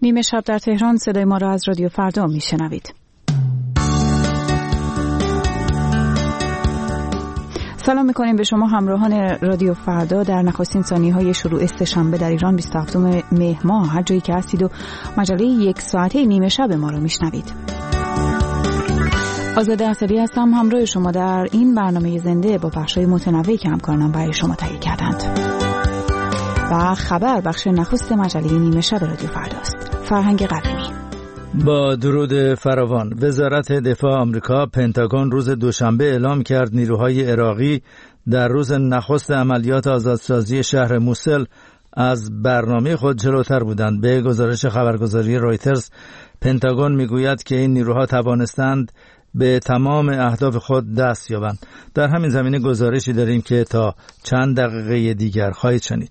نیمه شب در تهران. صدای ما را از رادیو فردا میشنوید. سلام میکنیم به شما همراهان رادیو فردا در نخستین ثانیه‌های شروع سه‌شنبه در ایران 27 مهر ماه، هر جایی که هستید و مجله یک ساعته نیمه شب ما را میشنوید. آزاده اصلی هستم، همراه شما در این برنامه زنده با بخش‌های متنوعی که همکارانم برای شما تهیه کردند. و خبر بخش نخست مجله نیمه شب رادیو فرداست. فرهنگ قویمی. با درود فراوان، وزارت دفاع آمریکا پنتاگون روز دوشنبه اعلام کرد نیروهای عراقی در روز نخست عملیات آزادسازی شهر موسل از برنامه خود جلوتر بودند. به گزارش خبرگزاری رویترز، پنتاگون میگوید که این نیروها توانستند به تمام اهداف خود دست یابند. در همین زمینه گزارشی داریم که تا چند دقیقه دیگر خواهید شنید.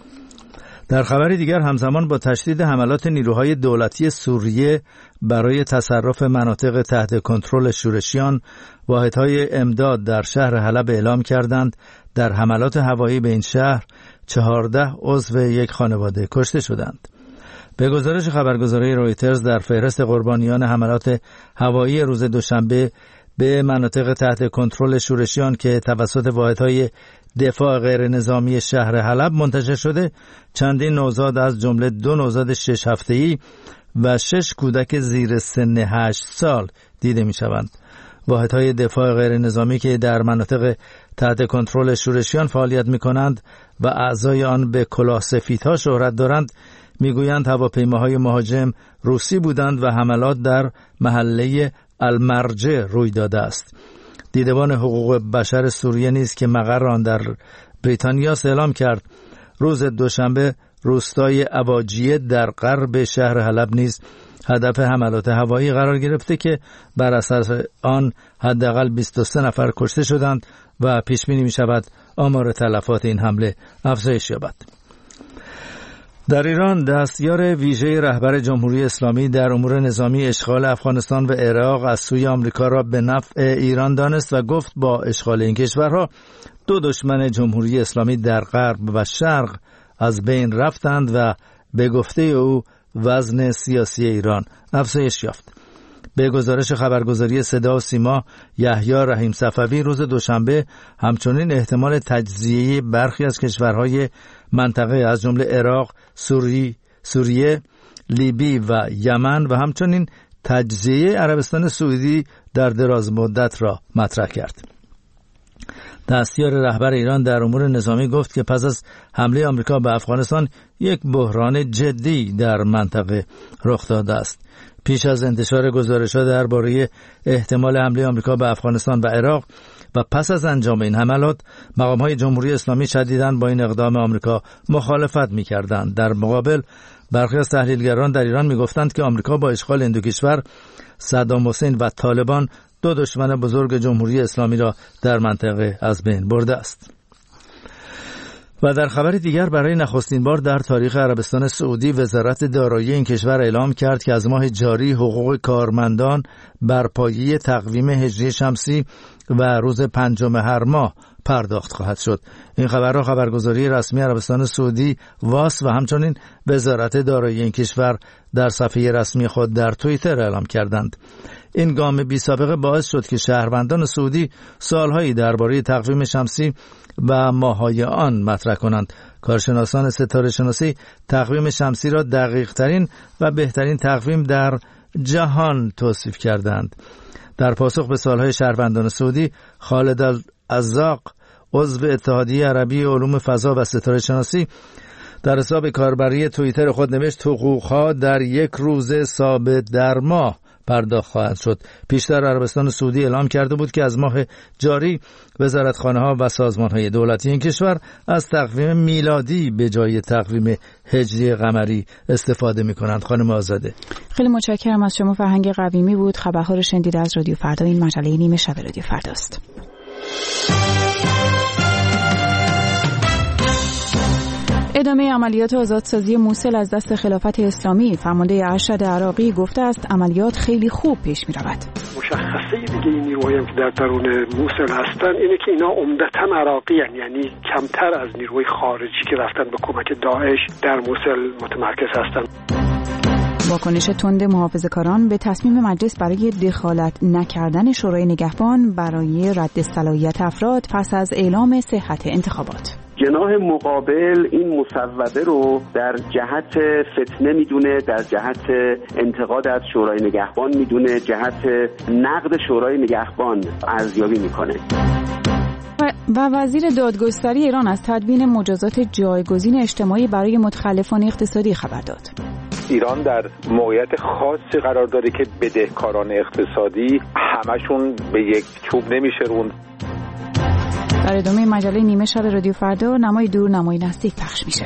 در خبری دیگر، همزمان با تشدید حملات نیروهای دولتی سوریه برای تصرف مناطق تحت کنترل شورشیان، واحدهای امداد در شهر حلب اعلام کردند در حملات هوایی به این شهر 14 عضو یک خانواده کشته شدند. به گزارش خبرگزاری رویترز، در فهرست قربانیان حملات هوایی روز دوشنبه به مناطق تحت کنترل شورشیان که توسط واحدهای دفاع غیر نظامی شهر حلب منتشر شده، چندین نوزاد از جمله 2 نوزاد 6 هفته‌ای و 6 کودک زیر سن 8 سال دیده می شوند. واحدهای دفاع غیر نظامی که در مناطق تحت کنترل شورشیان فعالیت می کنند و اعضای آن به کلاه سفیدها شهرت دارند، میگویند هواپیماهای مهاجم روسی بودند و حملات در محله المرجع روی داده است. دیدبان حقوق بشر سوریه نیز که مقر آن در بریتانیا اعلام کرد روز دوشنبه روستای اباجیه در غرب شهر حلب نیز هدف حملات هوایی قرار گرفته که بر اساس آن حداقل 23 نفر کشته شدند و پیش بینی می شود آمار تلفات این حمله افزایش یابد. در ایران، دستیار ویژه رهبر جمهوری اسلامی در امور نظامی اشغال افغانستان و عراق از سوی آمریکا را به نفع ایران دانست و گفت با اشغال این کشورها 2 دشمن جمهوری اسلامی در غرب و شرق از بین رفتند و به گفته او وزن سیاسی ایران افزایش یافت. به گزارش خبرگزاری صدا و سیما، یحیی رحیم صفوی روز دوشنبه همچنین احتمال تجزیه برخی از کشورهای منطقه از جمله عراق، سوریه، لیبی و یمن و همچنین تجزیه عربستان سعودی در دراز مدت را مطرح کرد. دستیار رهبر ایران در امور نظامی گفت که پس از حمله آمریکا به افغانستان یک بحران جدی در منطقه رخ داده است. پیش از انتشار گزارش‌ها درباره احتمال حمله آمریکا به افغانستان و عراق و پس از انجام این حملات، مقام‌های جمهوری اسلامی شدیداً با این اقدام آمریکا مخالفت می‌کردند. در مقابل، برخی از تحلیلگران در ایران می‌گفتند که آمریکا با اشغال این 2 کشور، صدام حسین و طالبان 2 دشمن بزرگ جمهوری اسلامی را در منطقه از بین برده است. و در خبر دیگر، برای نخستین بار در تاریخ عربستان سعودی وزارت دارایی این کشور اعلام کرد که از ماه جاری حقوق کارمندان بر پایه تقویم هجری شمسی و روز 5 هر ماه پرداخت خواهد شد. این خبر را خبرگزاری رسمی عربستان سعودی واس و همچنین وزارت دارایی این کشور در صفحه رسمی خود در توییتر اعلام کردند. این گام بی سابقه باعث شد که شهروندان سعودی سالهایی درباره تقویم شمسی و ماه‌های آن مطرح کنند. کارشناسان ستاره شناسی تقویم شمسی را دقیق ترین و بهترین تقویم در جهان توصیف کردند. در پاسخ به سالهای شهروندان سعودی، خالد العزاق، عضو اتحادیه عربی علوم فضا و ستاره شناسی، در حساب کاربری توییتر خود نوشت حقوقها در یک روز ثابت در ماه پرداخت خواهد شد. پیشتر عربستان سعودی اعلام کرده بود که از ماه جاری وزارتخانه‌ها و سازمان‌های دولتی این کشور از تقویم میلادی به جای تقویم هجری قمری استفاده می‌کنند. خانم آزاده، خیلی متشکرم از شما. فرهنگ قویمی بود. خبرها رو شنیدید از رادیو فردا. این مجله نیمه شب رادیو فرداست. ادامه عملیات آزادسازی موسل از دست خلافت اسلامی. فرمانده ارشد عراقی گفته است عملیات خیلی خوب پیش می رود. مشخصه دیگه این نیروهایی که در درون موسل هستن اینه که اینا عمدتاً عراقی هستن، یعنی کمتر از نیروهای خارجی که رفتن به کمک داعش در موسل متمرکز هستن. واکنش تند محافظه‌کاران به تصمیم مجلس برای دخالت نکردن شورای نگهبان برای رد صلاحیت افراد پس از اعلام صحت انتخابات. جناح مقابل این مصوبه رو در جهت فتنه میدونه، در جهت انتقاد از شورای نگهبان میدونه، جهت نقد شورای نگهبان ارزیابی میکنه. و وزیر دادگستری ایران از تدوین مجازات جایگزین اجتماعی برای متخلفان اقتصادی خبر داد. ایران در موقعیت خاصی قرار داره که بدهکاران اقتصادی همشون به یک چوب نمیشه روند. در ادامه مجله نیمه شب رادیو فردا نمای دور نمای نزدیک پخش میشه.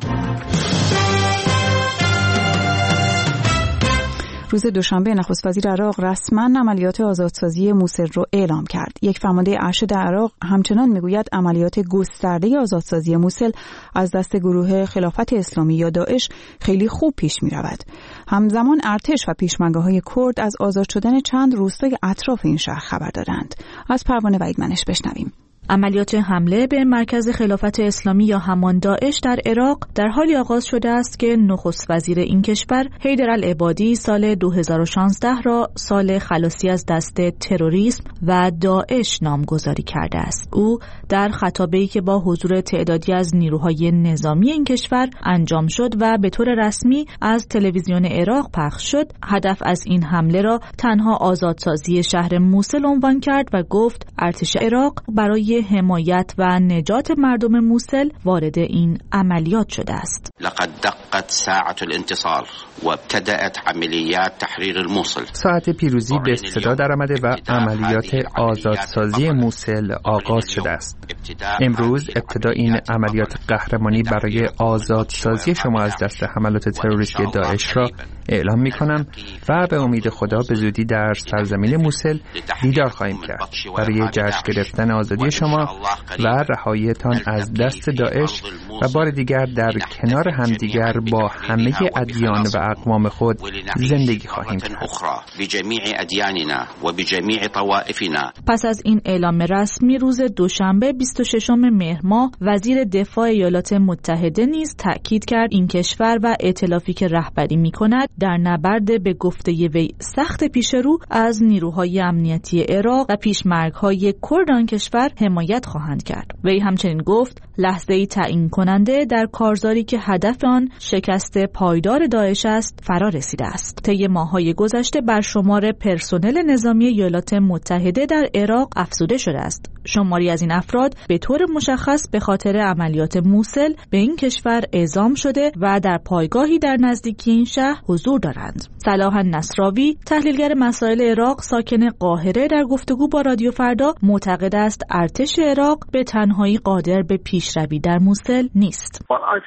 روز دوشنبه نخست وزیر عراق رسما عملیات آزادسازی موصل رو اعلام کرد. یک فرمانده ارشد عراق همچنان میگوید عملیات گسترده آزادسازی موصل از دست گروه خلافت اسلامی یا داعش خیلی خوب پیش میرود. همزمان ارتش و پیشمرگه‌های کرد از آزاد شدن چند روستای اطراف این شهر خبر دادند. از پروانه وحیدمنش بشنویم. عملیات حمله به مرکز خلافت اسلامی یا همان داعش در عراق در حالی آغاز شده است که نخست وزیر این کشور حیدر العبادی سال 2016 را سال خلاصی از دست تروریسم و داعش نامگذاری کرده است. او در خطابه‌ای که با حضور تعدادی از نیروهای نظامی این کشور انجام شد و به طور رسمی از تلویزیون عراق پخش شد، هدف از این حمله را تنها آزادسازی شهر موصل عنوان کرد و گفت ارتش عراق برای حمایت و نجات مردم موصل وارد این عملیات شده است. لقد دقت ساعة الانتصار وابتدأت عملیات تحریر الموصل. ساعت پیروزی به صدا درآمده و عملیات آزادسازی موصل آغاز شده است. امروز ابتدا این عملیات قهرمانی برای آزادسازی شما از دست حملات تروریستی داعش را اعلام می‌کنم و به امید خدا به زودی در سرزمین موصل دیدار خواهیم کرد برای جشن گرفتن آزادی شما و رهاییتان از دست داعش و بار دیگر در کنار همدیگر با همه ادیان و اقوام خود زندگی خواهیم کرد. پس از این اعلام رسمی روز دوشنبه 26 مهر ماه وزیر دفاع ایالات متحده نیز تأکید کرد این کشور و ائتلافی که رهبری می‌کند در نبرد به گفته وی سخت پیش رو از نیروهای امنیتی عراق و پیشمرگ‌های کرد آن کشور حمایت خواهند کرد. وی همچنین گفت لحظه‌ای تعیین کننده در کارزاری که هدف آن شکست پایدار داعش است فرا رسیده است. طی ماه‌های گذشته بر شمار پرسنل نظامی ایالات متحده در عراق افزوده شده است. شماری از این افراد به طور مشخص به خاطر عملیات موصل به این کشور اعزام شده و در پایگاهی در نزدیکی این شهر حضور دارند. صلاح نصراوی، تحلیلگر مسائل عراق ساکن قاهره، در گفتگو با رادیو فردا معتقد است ارتش عراق به تنهایی قادر به پیشروی در موصل نیست.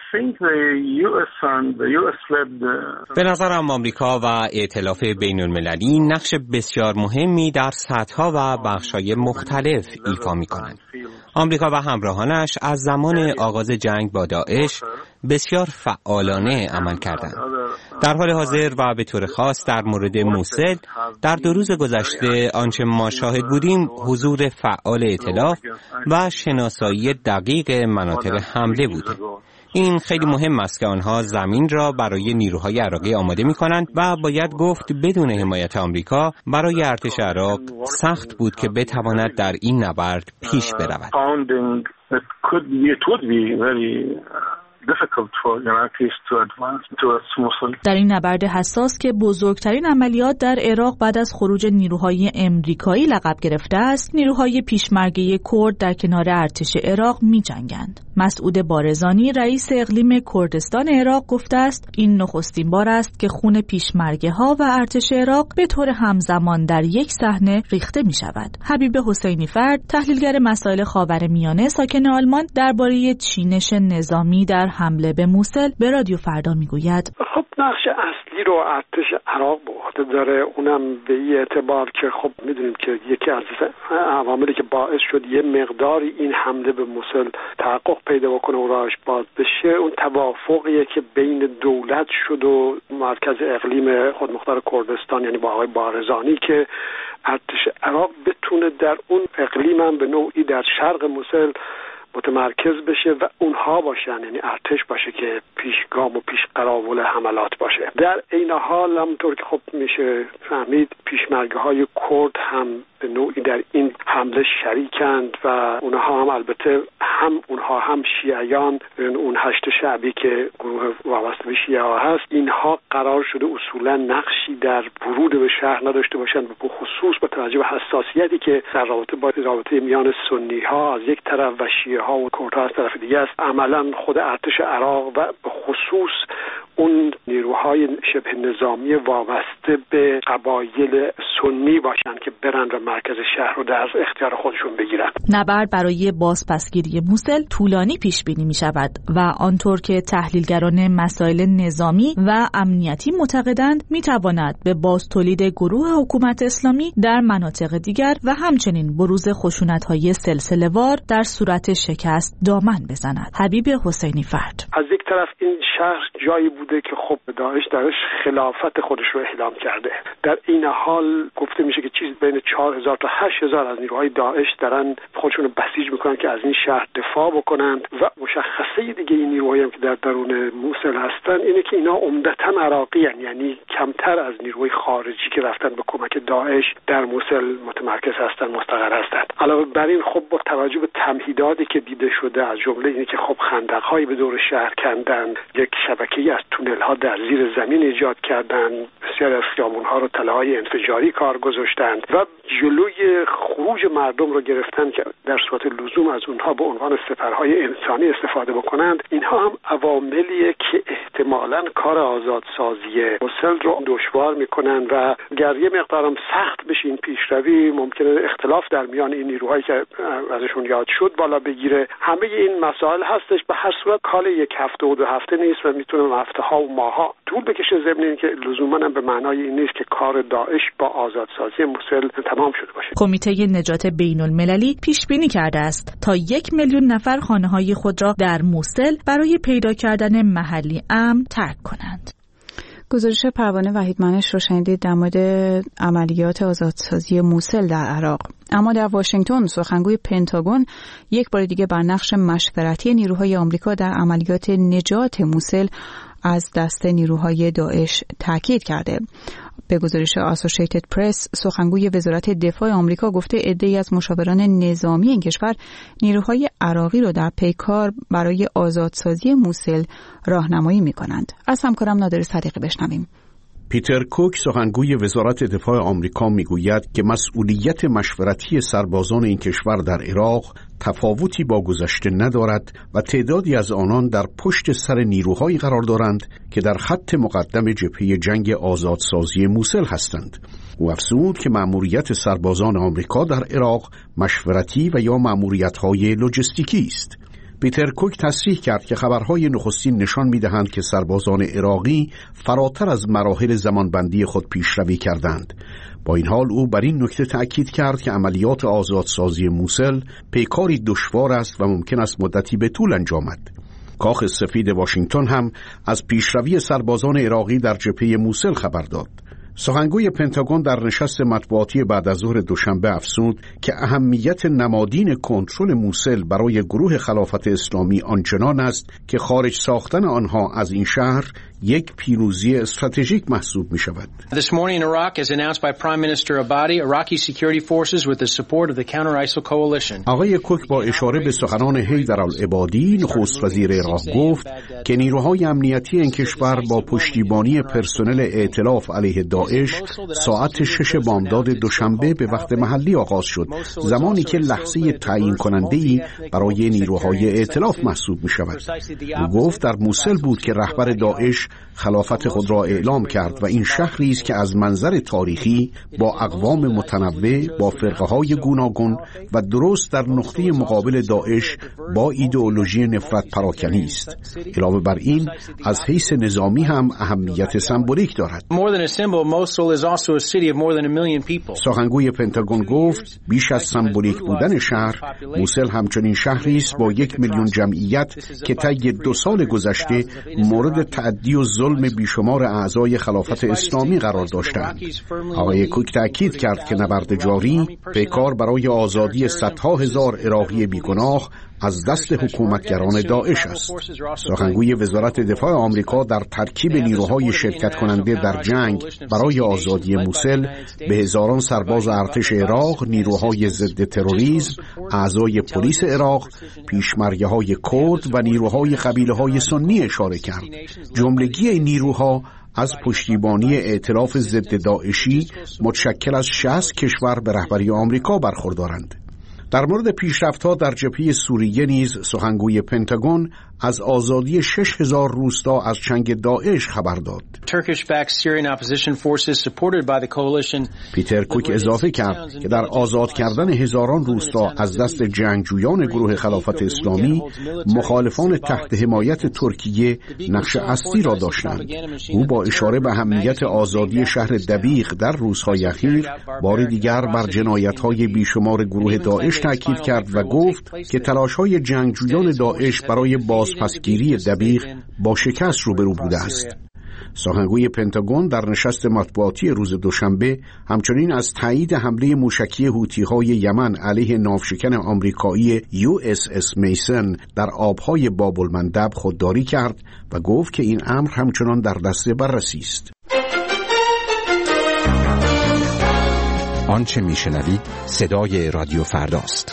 به نظرم آمریکا و ائتلاف بین‌المللی نقش بسیار مهمی در سطح‌ها و بخش‌های مختلف ایفا می‌کنند. آمریکا و همراهانش از زمان آغاز جنگ با داعش بسیار فعالانه عمل کردند. در حال حاضر و به طور خاص در مورد موصل در 2 روز گذشته آنچه ما شاهد بودیم حضور فعال ائتلاف و شناسایی دقیق مناطق حمله بوده. این خیلی مهم است که آنها زمین را برای نیروهای عراقی آماده می‌کنند و باید گفت بدون حمایت آمریکا برای ارتش عراق سخت بود که بتواند در این نبرد پیش برود. در این نبرد حساس که بزرگترین عملیات در عراق بعد از خروج نیروهای امریکایی لقب گرفته است، نیروهای پیشمرگه کرد در کنار ارتش عراق می‌جنگند. مسعود بارزانی رئیس اقلیم کردستان عراق گفته است این نخستین بار است که خون پیشمرگه‌ها و ارتش عراق به طور همزمان در یک صحنه ریخته می‌شود. حبیب حسینی فرد، تحلیلگر مسائل خاورمیانه ساکن آلمان، درباره چینش نظامی در حمله به موصل به رادیو فردا میگوید خب نقش اصلی رو ارتش عراق به عهده داره، اونم به این اعتبار که خب میدونیم که یکی از عواملی که باعث شد یه مقداری این حمله به موصل تحقق پیدا بکنه و راهش باز بشه اون توافقیه که بین دولت شد و مرکز اقلیم خودمختار کردستان، یعنی با آقای بارزانی، که ارتش عراق بتونه در اون اقلیم هم به نوعی در شرق موصل متمرکز بشه و اونها باشن، یعنی ارتش باشه که پیشگام و پیش قراول حملات باشه. در این حال همونطور که خب میشه فهمید پیشمرگه‌های کرد هم به نوعی در این حمله شریکند و اونها هم البته اونها هم شیعیان، اون هشت شعبی که گروه وابسته به شیعه ها هست، اینها قرار شده اصولا نقشی در ورود به شهر نداشته باشند، به خصوص با توجه به حساسیتی که در رابطه میان سنی ها از یک طرف و شیعه ها و کرد ها از طرف دیگه است. عملا خود ارتش عراق و به خصوص اون نیروهای شبه نظامی وابسته به قبایل سنی باشند که برن و مرکز شهر رو در اختیار خودشون بگیرن. نبرد برای بازپسگیری موسل طولانی پیش بینی می شود و آنطور که تحلیلگران مسائل نظامی و امنیتی معتقدند می تواند به بازتولید گروه حکومت اسلامی در مناطق دیگر و همچنین بروز خشونت‌های سلسله‌وار در صورت شکست دامن بزند. حبیب حسینی فرد: از یک طرف این شهر جایی بوده که خب داعش درش خلافت خودش رو اعلام کرده. در این حال گفته میشه که چیز بین 4000 تا 8000 از نیروهای داعش دارن خودشون رو بسیج میکنن که از این شهر دفاع بکنند و مشخصه دیگه این نیروهایی هم که در درون موسل هستن اینه که اینا عمدتاً عراقی هستن، یعنی کمتر از نیروهای خارجی که رفتن به کمک داعش در موسل متمرکز هستن، مستقر هستن. علاوه بر این خب با توجه به تمهیداتی که دیده شده، از جمله اینه که خب خندق‌هایی به دور شهر کندن، یک شبکه‌ای از تونل‌ها در زیر زمین ایجاد کردن، بسیار از خیابون‌ها رو تله‌های انفجاری کار گذاشتند و جلوی خروج مردم رو گرفتن که در صورت لزوم از اونها به عنوان سپرهای انسانی استفاده بکنند. اینها هم عواملیه که احتمالاً کار آزادسازی موسل رو دشوار میکنن و گر یه مقدارم سخت بشه این پیشروی، ممکنه اختلاف در میان این نیروهایی که ازشون یاد شد بالا بگیره. همه این مسائل هستش. به هر صورت کال یک هفته و 2 هفته نیست و میتونه هفته‌ها و ماه‌ها طول بکشه، ضمن اینکه لزوماً هم به معنای این نیست که کار داعش با آزادسازی موسل تمام شده باشه. کمیته نجات بین‌المللی پیش بینی کرده است تا 1 میلیون نفر خانه‌های خود را در موسل برای پیدا کردن محلی امن ترک کنند. گزارش پروانه وحیدمنش رو شنیدید در مورد عملیات آزادسازی موسل در عراق. اما در واشنگتن سخنگوی پنتاگون یک بار دیگه بر نقش مشورتی نیروهای آمریکا در عملیات نجات موسل از دست نیروهای داعش تاکید کرده. به گزارش آسوشیتد پرس، سخنگوی وزارت دفاع آمریکا گفته عده‌ای از مشاوران نظامی این کشور نیروهای عراقی را در پیکار برای آزادسازی موسل راهنمایی می‌کنند. از همکارم نادر صدیقی بشنویم. پیتر کوک، سخنگوی وزارت دفاع آمریکا، میگوید که مسئولیت مشورتی سربازان این کشور در عراق تفاوتی با گذشته ندارد و تعدادی از آنان در پشت سر نیروهایی قرار دارند که در خط مقدم جبهه جنگ آزادسازی موسل هستند. او افزود که مأموریت سربازان آمریکا در عراق مشورتی و یا مأموریت‌های لوجستیکی است. پیتر کوک تصریح کرد که خبرهای نخستین نشان می‌دهند که سربازان عراقی فراتر از مراحل زمانبندی خود پیشروی کردند. با این حال او بر این نکته تأکید کرد که عملیات آزادسازی موسل پیکاری دشوار است و ممکن است مدتی به طول انجامد. کاخ سفید واشنگتن هم از پیشروی سربازان عراقی در جبهه موسل خبر داد. سخنگوی پنتاگون در نشست مطبوعاتی بعد از ظهر دوشنبه افزود که اهمیت نمادین کنترل موسل برای گروه خلافت اسلامی آنچنان است که خارج ساختن آنها از این شهر یک پیروزی استراتژیک محسوب می شود. This morning in Iraq, as announced by Prime Minister Abadi, Iraqi security forces with the support of the counter-ISIL coalition. آقای کوک با اشاره به سخنان حیدر العبادی، نخست وزیر عراق، گفت که نیروهای امنیتی این کشور با پشتیبانی پرسنل ائتلاف علیه داعش ساعت 6 بامداد دوشنبه به وقت محلی آغاز شد، زمانی که لحظه تعیین کننده‌ای برای نیروهای ائتلاف محسوب می شود. او گفت در موسل بود که رهبر داعش خلافت خود را اعلام کرد و این شهری است که از منظر تاریخی با اقوام متنوع، با فرقه‌های گوناگون و درست در نقطه مقابل داعش با ایدئولوژی نفرت پراکنی است. علاوه بر این از حیث نظامی هم اهمیت سمبولیک دارد. سخنگوی پنتاگون گفت بیش از سمبولیک بودن شهر، موسل همچنین شهری است با 1 میلیون جمعیت که طی 2 سال گذشته مورد تعدی و ظلم بیشمار اعضای خلافت اسلامی قرار داشتند. آقای کوک تأکید کرد که نبرد جاری پیکار برای آزادی صدها هزار عراقی بیگناه از دست حکومتگران داعش است. سخنگوی وزارت دفاع آمریکا در ترکیب نیروهای شرکت کننده در جنگ برای آزادی موسل به هزاران سرباز ارتش عراق، نیروهای ضد تروریسم، اعضای پلیس عراق، پیشمرگه‌های کرد و نیروهای قبیله‌های سنی اشاره کرد. جملگی این نیروها از پشتیبانی ائتلاف ضد داعشی متشکل از 60 کشور به رهبری آمریکا برخوردارند. در مورد پیشرفت‌ها در جبهه سوریه نیز سخنگوی پنتاگون از آزادی 6000 روستا از چنگ داعش خبر داد. پیتر کوک اضافه کرد که در آزاد کردن هزاران روستا از دست جنگجویان گروه خلافت اسلامی مخالفان تحت حمایت ترکیه نقش اصلی را داشتند. او با اشاره به اهمیت آزادی شهر دبیق در روزهای اخیر بار دیگر بر جنایت‌های بیشمار گروه داعش تاکید کرد و گفت که تلاش‌های جنگجویان داعش برای بازپسگیری دبیق با شکست روبرو بوده است. سخنگوی پنتاگون در نشست مطبوعاتی روز دوشنبه همچنین از تایید حمله موشکی حوثی‌های یمن علیه ناوشکن آمریکایی USS میسن در آبهای باب المندب خودداری کرد و گفت که این امر همچنان در دست بررسی است. آنچه میشنوید صدای رادیو فرداست.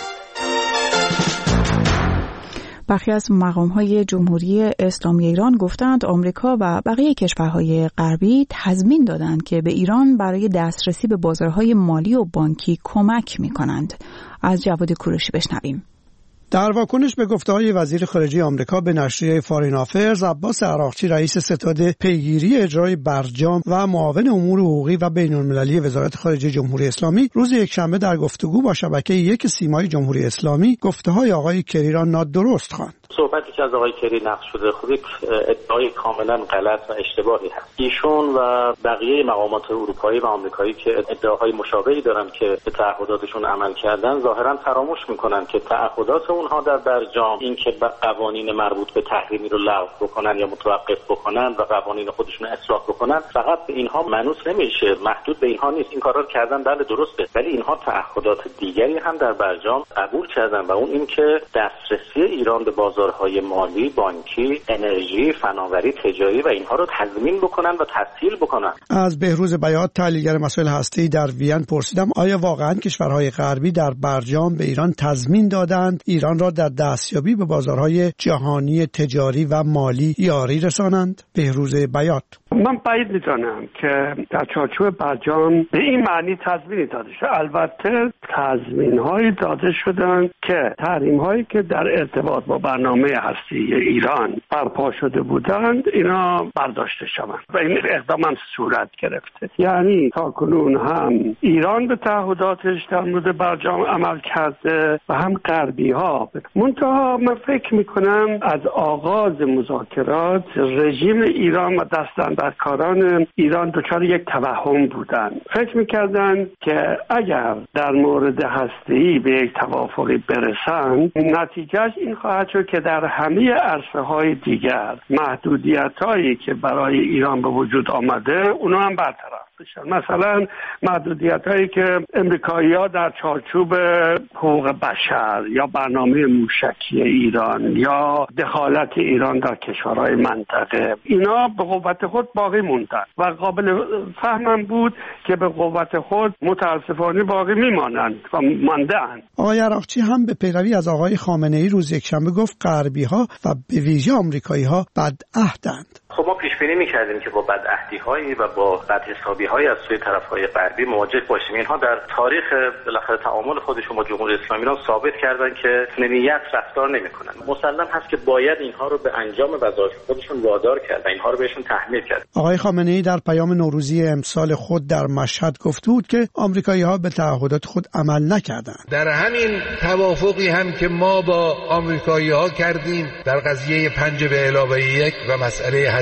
برخی از مقام‌های جمهوری اسلامی ایران گفتند آمریکا و بقیه کشورهای غربی تضمین دادند که به ایران برای دسترسی به بازارهای مالی و بانکی کمک می‌کنند. از جواد کوروشی بشنویم. در واکنش به گفته‌های وزیر خارجه آمریکا به نشریه فارین آفرز، عباس عراقچی رئیس ستاد پیگیری اجرای برجام و معاون امور حقوقی و بین‌المللی وزارت خارجه جمهوری اسلامی روز یکشنبه در گفتگو با شبکه یک سیمای جمهوری اسلامی گفته‌های آقای کری را نادرست خواند. صحبتی که از آقای کری نقل شده خود ادعای کاملا غلط و اشتباهی هست. ایشون و بقیه مقامات اروپایی و آمریکایی که ادعاهای مشابهی دارن که به تعهداتشون عمل کردن ظاهرا فراموش میکنن که تعهدات اونها در برجام این که قوانین مربوط به تحریمی رو لغو بکنن یا متوقف بکنن و قوانین خودشون اصلاح بکنن فقط به اینها منوط نمیشه، محدود به اینها نیست. این کارا رو کردن بله درسته، ولی اینها تعهدات دیگری هم در برجام قبول کردن و اون این که دسترسی ایران به بازارهای مالی، بانکی، انرژی، فناوری، تجاری و اینها رو تضمین بکنن و تسهیل بکنن. از بهروز بیات تحلیلگر مسائل هسته‌ای در وین پرسیدم آیا واقعا کشورهای غربی در برجام به ایران تضمین دادند ایران را در دستیابی به بازارهای جهانی تجاری و مالی یاری رسانند؟ بهروز بیات: من بعید می‌دانم که در چارچوب برجام به این معنی تضمینی داده شد. البته تضمین‌هایی داده شدند که تحریم‌هایی که در ارتباط با برنامه هستی ایران برپا شده بودند اینا برداشته شوند و این اقدام هم صورت گرفته. یعنی تاکنون هم ایران به تعهداتش در مورد برجام عمل کرده و هم غربی‌ها. منتها من فکر می‌کنم از آغاز مذاکرات رژیم ایران و دستاندرکاران ایران دچار یک توهم بودند. فکر می‌کردند که اگر در مورد هسته‌ای به یک توافقی برسند نتیجهش این خواهد شد که در همه عرصه‌های دیگر محدودیت‌هایی که برای ایران به وجود آمده اونا هم برطرف بشن. مثلا محدودیت‌هایی که امریکایی‌ها در چارچوب حقوق بشر یا برنامه موشکی ایران یا دخالت ایران در کشورهای منطقه اینا به قوت خود باقی موندن و قابل فهمم بود که به قوت خود متاسفانه باقی میمانند و مانده‌اند. آقای عراقچی هم به پیروی از آقای خامنه‌ای روز یکشنبه گفت غربی‌ها و به ویژه آمریکایی‌ها بدعهدند. خب ما پیش بینی می‌کردیم که با بدعهدی‌هایی و با بدحسابی‌های از سوی طرف‌های غربی مواجه باشیم. اینها در تاریخ بالاخره تعامل خودشون با جمهوری اسلامی ایران ثابت کردن که نمیت رفتار نمی‌کنن. مسلم هست که باید اینها رو به انجام وظایف خودشون وادار کرد و اینها رو بهشون تحمیل کرد. آقای خامنه‌ای در پیام نوروزی امسال خود در مشهد گفته بود که آمریکایی‌ها به تعهدات خود عمل نکردند. در همین توافقی هم که ما با آمریکایی‌ها کردیم در قضیه 5 به علاوه 1 و مسئله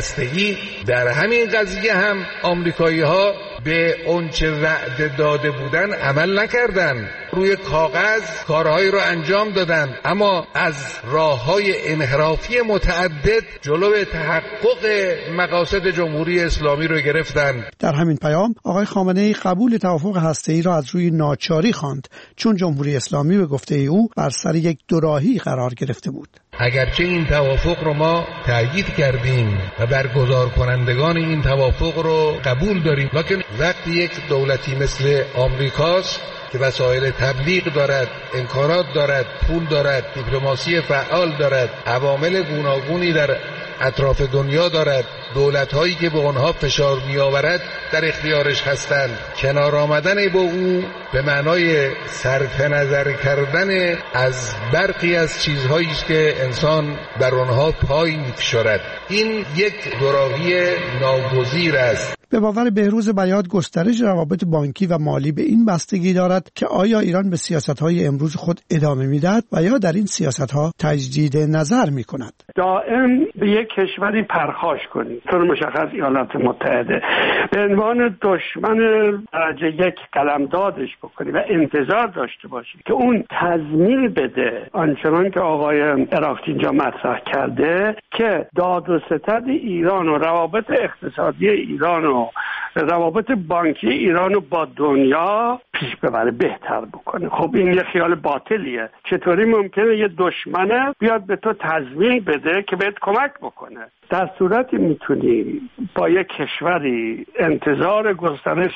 هسته‌ای، در همین قضیه هم آمریکایی‌ها به اونچه وعده داده بودن عمل نکردن. روی کاغذ کارهایی رو انجام دادن، اما از راه‌های انحرافی متعدد جلوی تحقق مقاصد جمهوری اسلامی رو گرفتن. در همین پیام آقای خامنه‌ای قبول توافق هسته‌ای را از روی ناچاری خواند، چون جمهوری اسلامی به گفته او بر سر یک دوراهی قرار گرفته بود. اگرچه این توافق رو ما تأیید کردیم و برگزار کنندگان این توافق رو قبول داریم، لکن وقتی یک دولتی مثل آمریکاست که وسایل تبلیغ دارد، امکانات دارد، پول دارد، دیپلماسی فعال دارد، عوامل گوناگونی در اطراف دنیا دارد، دولت‌هایی که به آنها فشار می‌آورد در اختیارش هستند، کنار آمدن با او به معنای صرف نظر کردن از برخی از چیزهایی است که انسان بر آنها پای می‌فشارد. این یک دوراهی ناگزیر است. به باور بهروز بیات گسترش روابط بانکی و مالی به این بستگی دارد که آیا ایران به سیاست‌های امروز خود ادامه می‌دهد و یا در این سیاست‌ها تجدید نظر می‌کند. دائم به یک کشوری پرخاش کنید، طور مشخص ایالات متحده، به عنوان دشمن درجه یک قلمدادش بکنید و انتظار داشته باشید که اون تضمین بده آنچنان که آقای عراقچی اینجا مطرح کرده که داد و ستد ایران و روابط اقتصادی ایران و روابط بانکی ایران رو با دنیا پیش ببره، بهتر بکنه. خب این یه خیال باطلیه. چطوری ممکنه یه دشمنه بیاد به تو تضمین بده که بهت کمک بکنه؟ در صورتی میتونی با یک کشوری انتظار گسترش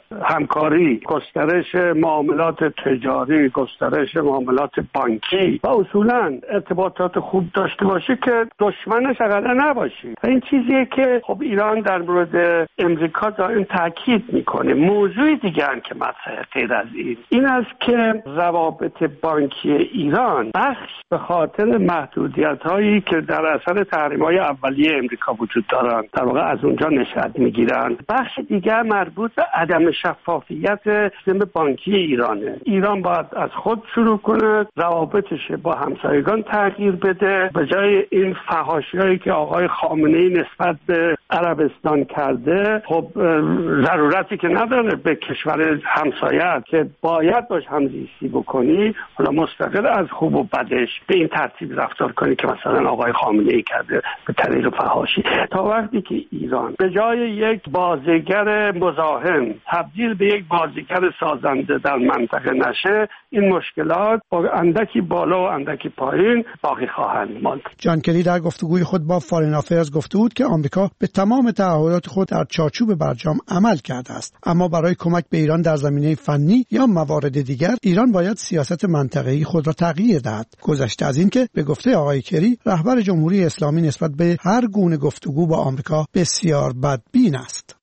همکاری، گسترش معاملات تجاری، گسترش معاملات بانکی و اصولا ارتباطات خوب داشته باشی که دشمنش اقلا نباشی. این چیزیه که خب ایران در مورد امریکا دائم تاکید میکنه. موضوع دیگه هم که مطرحه غیر از این است که روابط بانکی ایران بخش به خاطر محدودیت‌هایی که در اثر تحریم‌های اولیه امریکا وجود دارن در واقع از اونجا نشأت میگیرن. بخش دیگر مربوط به عدم شفافیت سیستم بانکی ایرانه. ایران باید از خود شروع کنه، روابطش با همسایگان تغییر بده، به جای این فحاشی‌هایی که آقای خامنه‌ای نسبت به عربستان کرده. خب ضرورتی که نداره به کشور همسایه که باید باش همزیستی بکنی، حالا مستقل از خوب و بدش، به این ترتیب رفتار کنی که مثلا آقای خامنه‌ای کرده به طریق فحاشی. تا وقتی که ایران به جای یک بازیگر مزاحم تبدیل به یک بازیگر سازنده در منطقه نشه، این مشکلات با اندکی بالا و اندکی پایین باقی خواهند ماند. جان کلی در گفتگوی خود با فارین افیرز گفته بود که آمریکا به تمام تعهدات خود در چارچوب برجام عمل کرده است، اما برای کمک به ایران در زمینه فنی یا موارد دیگر ایران باید سیاست منطقه‌ای خود را تغییر دهد. گذشته از این که به گفته آقای کری رهبر جمهوری اسلامی نسبت به هر گونه گفتگو با آمریکا بسیار بدبین است.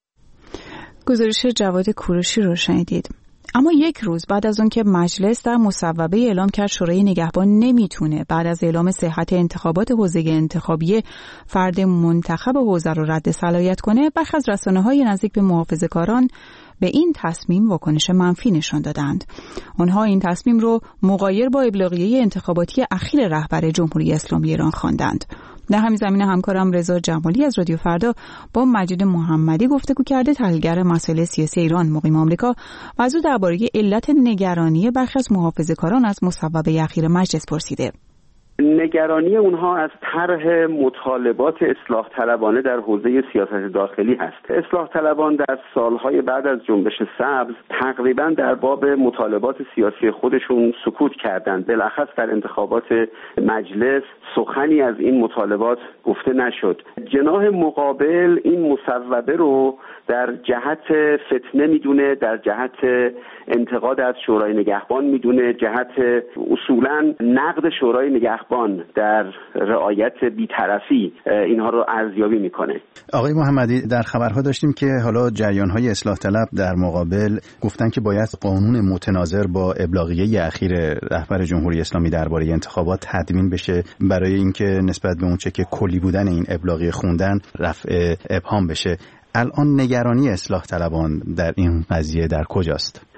گزارش جواد کوروشی رو شنیدید. اما یک روز بعد از اون که مجلس در مصوبه اعلام کرد شورای نگهبان نمیتونه بعد از اعلام صحت انتخابات حوزه انتخابی فرد منتخب حوزه رو رد صلاحیت کنه، برخی از رسانه‌های نزدیک به محافظه‌کاران به این تصمیم واکنش منفی نشان دادند. آنها این تصمیم رو مغایر با ابلاغیه انتخاباتی اخیر رهبر جمهوری اسلامی ایران خواندند. در همین زمینه همکارم رضا جمالی از رادیو فردا با مجید محمدی گفتگو کرده، تحلیلگر مسائل سیاسی ایران مقیم آمریکا، و از او درباره علت نگرانی برخی از محافظه‌کاران از مصوبه اخیر مجلس پرسیده. نگرانی اونها از طرح مطالبات اصلاح طلبانه در حوزه سیاست داخلی هست. اصلاح طلبان در سالهای بعد از جنبش سبز تقریبا در باب مطالبات سیاسی خودشون سکوت کردند. بالاخص در انتخابات مجلس سخنی از این مطالبات گفته نشد. جناح مقابل این مصوبه رو در جهت فتنه میدونه، در جهت انتقاد از شورای نگهبان میدونه، جهت اصولاً نقد شورای نگهبان در رعایت بی‌طرفی اینها رو ارزیابی میکنه. آقای محمدی، در خبرها داشتیم که حالا جریان‌های اصلاح طلب در مقابل گفتن که باید قانون متناظر با ابلاغیه اخیر رهبر جمهوری اسلامی درباره انتخابات تدوین بشه برای اینکه نسبت به اونچه که کلی بودن این ابلاغیه خوندن رفع ابهام بشه. الان نگرانی اصلاح طلبان در این قضیه در کجاست؟ من فکر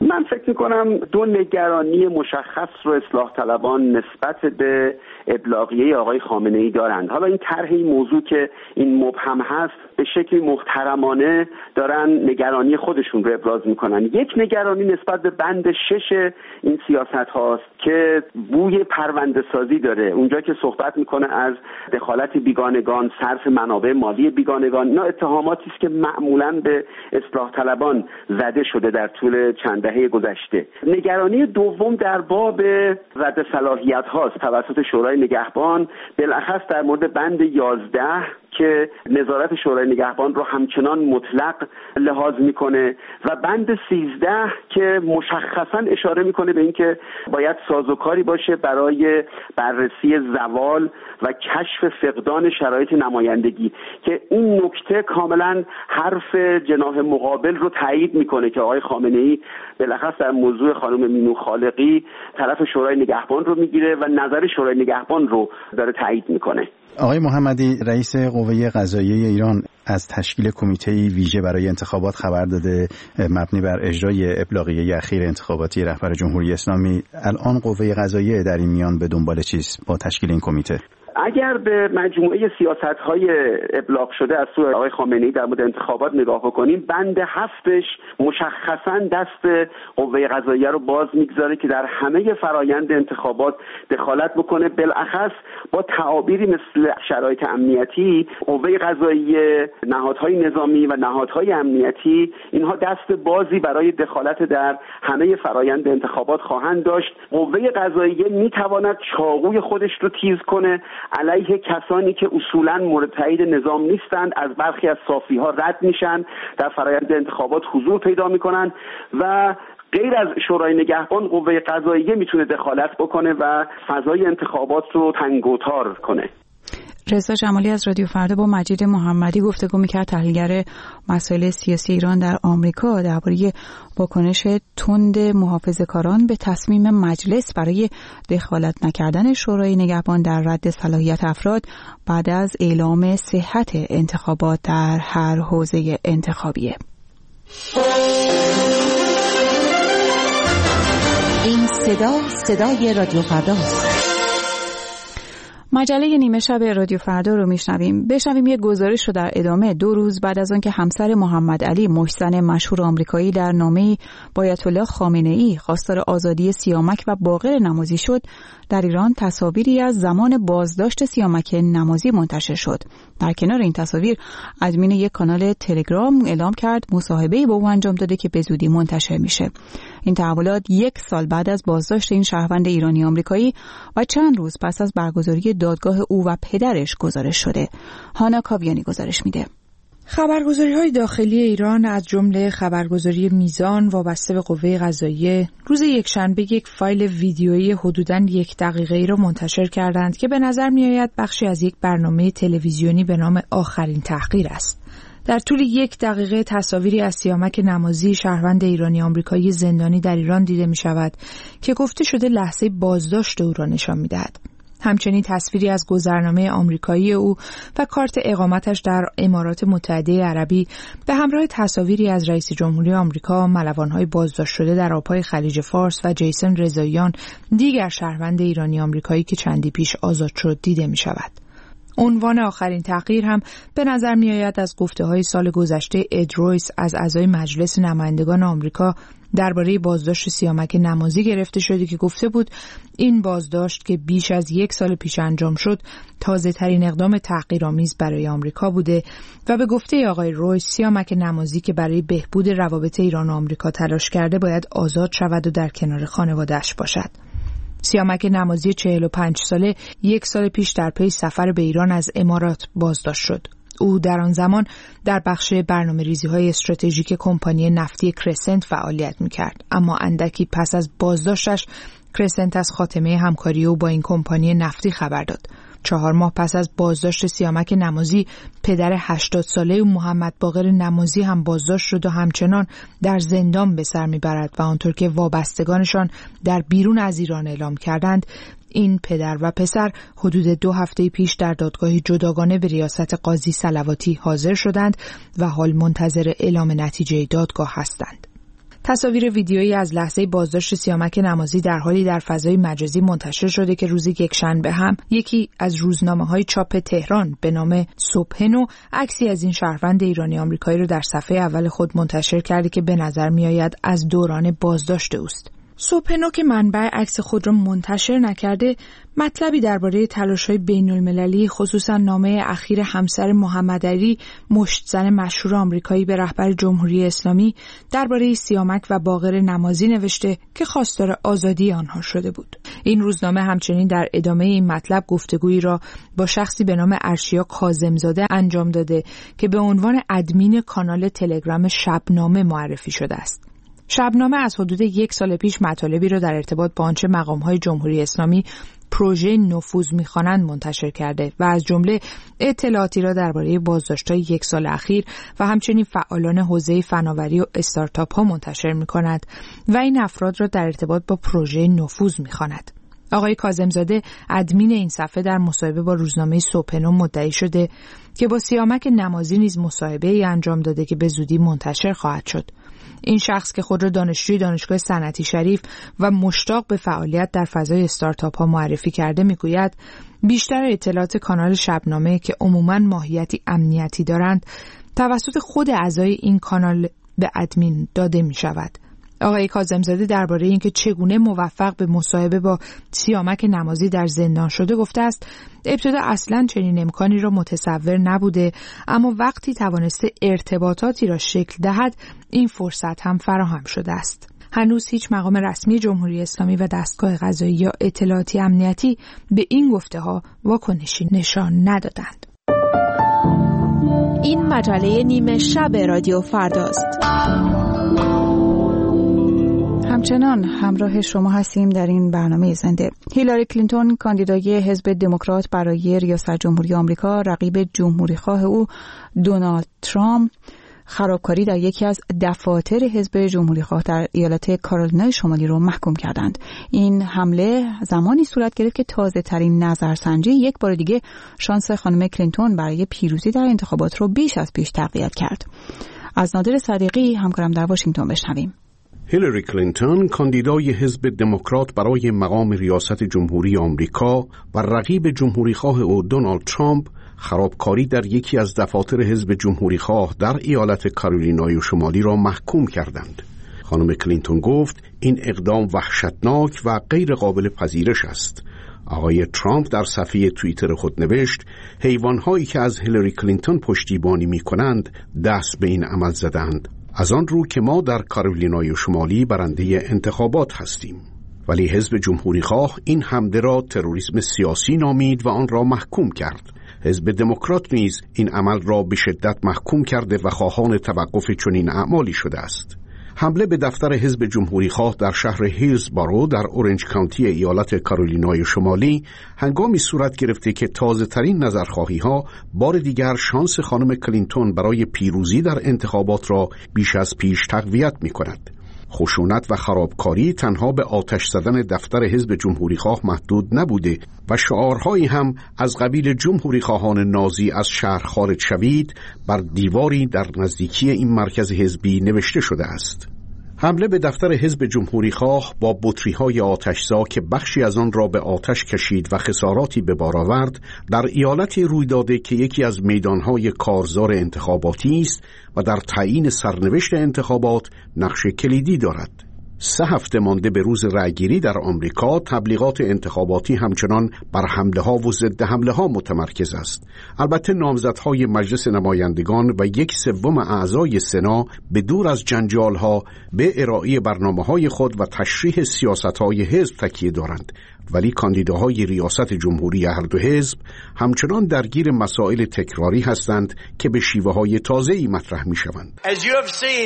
فکر میکنم دو نگرانی مشخص رو اصلاح طلبان نسبت به ابلاغیه آقای خامنه‌ای دارند. حالا این طرح این موضوع که این مبهم هست به شکلی محترمانه دارن نگرانی خودشون رو ابراز میکنن. یک نگرانی نسبت به بند 6 این سیاست هاست که بوی پرونده سازی داره، اونجا که صحبت میکنه از دخالت بیگانگان، صرف منابع مالی بیگانگان. اینا اتهاماتی است که معمولاً به اصلاح طلبان زده شده در طول چند دهه گذشته. نگرانی دوم در باب رد صلاحیت هاست توسط شورای نگهبان، بالاخص در مورد بند 11 که نظارت شورای نگهبان رو همچنان مطلق لحاظ میکنه و بند 13 که مشخصا اشاره میکنه به اینکه باید سازوکاری باشه برای بررسی زوال و کشف فقدان شرایط نمایندگی، که این نکته کاملا حرف جناح مقابل رو تایید میکنه که آقای خامنه‌ای بالاخص در موضوع خانم مینو خالقی طرف شورای نگهبان رو میگیره و نظر شورای نگهبان رو داره تایید میکنه. آقای محمدی، رئیس قوه قضاییه ایران از تشکیل کمیته ویژه برای انتخابات خبر داده مبنی بر اجرای ابلاغیه اخیر انتخاباتی رهبر جمهوری اسلامی. الان قوه قضاییه در این میان به دنبال چیست با تشکیل این کمیته؟ اگر به مجموعه سیاست‌های ابلاغ شده از سوی آقای خامنه‌ای در مورد انتخابات نگاه بکنیم، بند 7 مشخصاً دست قوه قضاییه رو باز میگذاره که در همه فرایند انتخابات دخالت بکنه، بالاخص با تعابیری مثل شرایط امنیتی. قوه قضاییه، نهادهای نظامی و نهادهای امنیتی اینها دست بازی برای دخالت در همه فرایند انتخابات خواهند داشت. قوه قضاییه میتواند چاقوی خودش رو تیز کنه علیه کسانی که اصولاً مورد تایید نظام نیستند، از برخی از صافی‌ها رد میشن، در فرآیند انتخابات حضور پیدا میکنن و غیر از شورای نگهبان قوه قضاییه میتونه دخالت بکنه و فضای انتخابات رو تنگ و تار کنه. رضا جمالی از رادیو فردا با مجید محمدی گفتگو میکرد، تحلیلگر مسائل سیاسی ایران در آمریکا، درباره واکنش تند محافظه‌کاران به تصمیم مجلس برای دخالت نکردن شورای نگهبان در رد صلاحیت افراد بعد از اعلام صحت انتخابات در هر حوزه انتخابیه. این صدای رادیو فرداست. مجله نیمه شب رادیو فردا رو بشنویم یک گزارش رو در ادامه. 2 روز بعد از آن که همسر محمد علی، محسن مشهور آمریکایی، در نامه‌ای با آیت الله خامنه‌ای خواستار آزادی سیامک و باقر نمازی شد، در ایران تصاویری از زمان بازداشت سیامک نمازی منتشر شد. در کنار این تصاویر ادمین یک کانال تلگرام اعلام کرد مصاحبه‌ای با او انجام داده که به زودی منتشر میشه. این تحولات 1 سال بعد از بازداشت این شهروند ایرانی آمریکایی و چند روز پس از برگزاری دادگاه او و پدرش گزارش شده. هانا کاویانی گزارش میده. خبرگزاری‌های داخلی ایران از جمله خبرگزاری میزان وابسته به قوه قضاییه روز یکشنبه یک فایل ویدیویی حدوداً 1 دقیقه‌ای را منتشر کردند که به نظر می‌آید بخشی از یک برنامه تلویزیونی به نام آخرین تحقیر است. در طول 1 دقیقه تصاویری از سیامک نمازی، شهروند ایرانی آمریکایی زندانی در ایران دیده می‌شود که گفته شده لحظه بازداشت او را نشان می‌دهد. همچنین تصویری از گذرنامه آمریکایی او و کارت اقامتش در امارات متحده عربی به همراه تصاویری از رئیس جمهوری آمریکا، ملوان‌های بازداشت شده در آب‌های خلیج فارس و جیسن رضاییان، دیگر شهروند ایرانی آمریکایی که چندی پیش آزاد شد، دیده می‌شود. عنوان آخرین تحقیر هم به نظر می‌آید از گفته‌های سال گذشته اد رویس از اعضای مجلس نمایندگان آمریکا درباره بازداشت سیامک نمازی گرفته شده که گفته بود این بازداشت که بیش از 1 سال پیش انجام شد تازه‌ترین اقدام تحقیرآمیز برای آمریکا بوده و به گفته آقای رویس سیامک نمازی که برای بهبود روابط ایران و آمریکا تلاش کرده باید آزاد شود و در کنار خانواده‌اش باشد. سیامک نمازی 45 ساله 1 سال پیش در پی سفر به ایران از امارات بازداشت شد. او در آن زمان در بخش برنامه‌ریزی‌های استراتژیک کمپانی نفتی کرسنت فعالیت می‌کرد، اما اندکی پس از بازداشتش کرسنت از خاتمه همکاری او با این کمپانی نفتی خبر داد. 4 ماه پس از بازداشت سیامک نمازی، پدر 80 ساله محمد باقر نمازی هم بازداشت شد و همچنان در زندان به سر می‌برد و آنطور که وابستگانشان در بیرون از ایران اعلام کردند، این پدر و پسر حدود 2 هفته پیش در دادگاهی جداگانه به ریاست قاضی صلواتی حاضر شدند و حال منتظر اعلام نتیجه دادگاه هستند. تصاویر ویدیویی از لحظه بازداشت سیامک نمازی در حالی در فضای مجازی منتشر شده که روز یکشنبه هم یکی از روزنامه‌های چاپ تهران به نام صبح نو عکسی از این شهروند ایرانی آمریکایی رو در صفحه اول خود منتشر کرده که به نظر می‌آید از دوران بازداشت اوست. صبح نو که منبع عکس خود را منتشر نکرده، مطلبی درباره تلاش‌های بین‌المللی خصوصا نامه اخیر همسر محمد علی مشت‌زن مشهور آمریکایی به رهبر جمهوری اسلامی درباره سیامک و باقر نمازی نوشته که خواستار آزادی آنها شده بود. این روزنامه همچنین در ادامه این مطلب گفتگویی را با شخصی به نام ارشیا کاظم‌زاده انجام داده که به عنوان ادمین کانال تلگرام شبنامه معرفی شده است. شبنامه از حدود 1 سال پیش مطالبی را در ارتباط با آنچه مقام‌های جمهوری اسلامی پروژه نفوذ می‌خوانند منتشر کرده و از جمله اطلاعاتی را درباره بازداشت‌های 1 سال اخیر و همچنین فعالان حوزه فناوری و استارتاپ‌ها منتشر می‌کند و این افراد را در ارتباط با پروژه نفوذ می‌خواند. آقای کاظم‌زاده ادمین این صفحه در مصاحبه با روزنامه صبح نو مدعی شده که با سیامک نمازی نیز مصاحبه‌ای انجام داده که به زودی منتشر خواهد شد. این شخص که خود را دانشجوی دانشگاه صنعتی شریف و مشتاق به فعالیت در فضای استارتاپ ها معرفی کرده میگوید بیشتر اطلاعات کانال شبنامه که عموماً ماهیتی امنیتی دارند توسط خود اعضای این کانال به ادمین داده می شود. آقای کاظم‌زاده درباره اینکه چگونه موفق به مصاحبه با سیامک نمازی در زندان شده گفته است ابتدا اصلاً چنین امکانی را متصور نبوده، اما وقتی توانسته ارتباطاتی را شکل دهد این فرصت هم فراهم شده است. هنوز هیچ مقام رسمی جمهوری اسلامی و دستگاه قضایی یا اطلاعاتی امنیتی به این گفته‌ها واکنشی نشان ندادند. این مجله نیمه شب رادیو فرداست. همچنان همراه شما هستیم در این برنامه زنده. هیلاری کلینتون کاندیدای حزب دموکرات برای ریاست جمهوری آمریکا رقیب جمهوریخواه او دونالد ترامپ خرابکاری در یکی از دفاتر حزب جمهوریخواه در ایالت کارولینای شمالی رو محکوم کردند. این حمله زمانی صورت گرفت که تازه ترین نظرسنجی یک بار دیگه شانس خانم کلینتون برای پیروزی در انتخابات رو بیش از پیش تقویت کرد. از نادر صدیقی همکارم در واشنگتن بشنویم. هیلاری کلینتون کاندیدای حزب دموکرات برای مقام ریاست جمهوری آمریکا و رقیب جمهوریخواه او دونالد ترامپ خرابکاری در یکی از دفاتر حزب جمهوریخواه در ایالت کارولینای شمالی را محکوم کردند. خانم کلینتون گفت این اقدام وحشتناک و غیر قابل پذیرش است. آقای ترامپ در صفحه توییتر خود نوشت حیوانهایی که از هیلاری کلینتون پشتیبانی می کنند دست به این عمل زدند، از آن رو که ما در کارولینای شمالی برنده انتخابات هستیم. ولی حزب جمهوریخواه این حمله را تروریسم سیاسی نامید و آن را محکوم کرد. حزب دموکرات نیز این عمل را به شدت محکوم کرده و خواهان توقف چنین اعمالی شده است. حمله به دفتر حزب جمهوریخواه در شهر هیلزبارو در اورنج کانتی ایالت کارولینای شمالی هنگامی صورت گرفته که تازه ترین نظرخواهی‌ها بار دیگر شانس خانم کلینتون برای پیروزی در انتخابات را بیش از پیش تقویت می‌کند. خشونت و خرابکاری تنها به آتش زدن دفتر حزب جمهوریخواه محدود نبوده و شعارهایی هم از قبیل جمهوریخواهان نازی از شهر خارج شوید بر دیواری در نزدیکی این مرکز حزبی نوشته شده است. حمله به دفتر حزب جمهوریخواه با بطری‌های آتش‌زا که بخشی از آن را به آتش کشید و خساراتی به بار آورد در ایالتی روی داده که یکی از میدانهای کارزار انتخاباتی است و در تعیین سرنوشت انتخابات نقش کلیدی دارد. 3 هفته مانده به روز رأیگیری در آمریکا، تبلیغات انتخاباتی همچنان بر حمله‌ها و ضد حمله‌ها متمرکز است. البته نامزدهای مجلس نمایندگان و 1/3 اعضای سنا به دور از جنجال‌ها به ارائه برنامه‌های خود و تشریح سیاست‌های حزب تکیه دارند، ولی کاندیداهای ریاست جمهوری هر دو حزب همچنان درگیر مسائل تکراری هستند که به شیوه‌های تازه‌ای مطرح می‌شوند. As you have seen,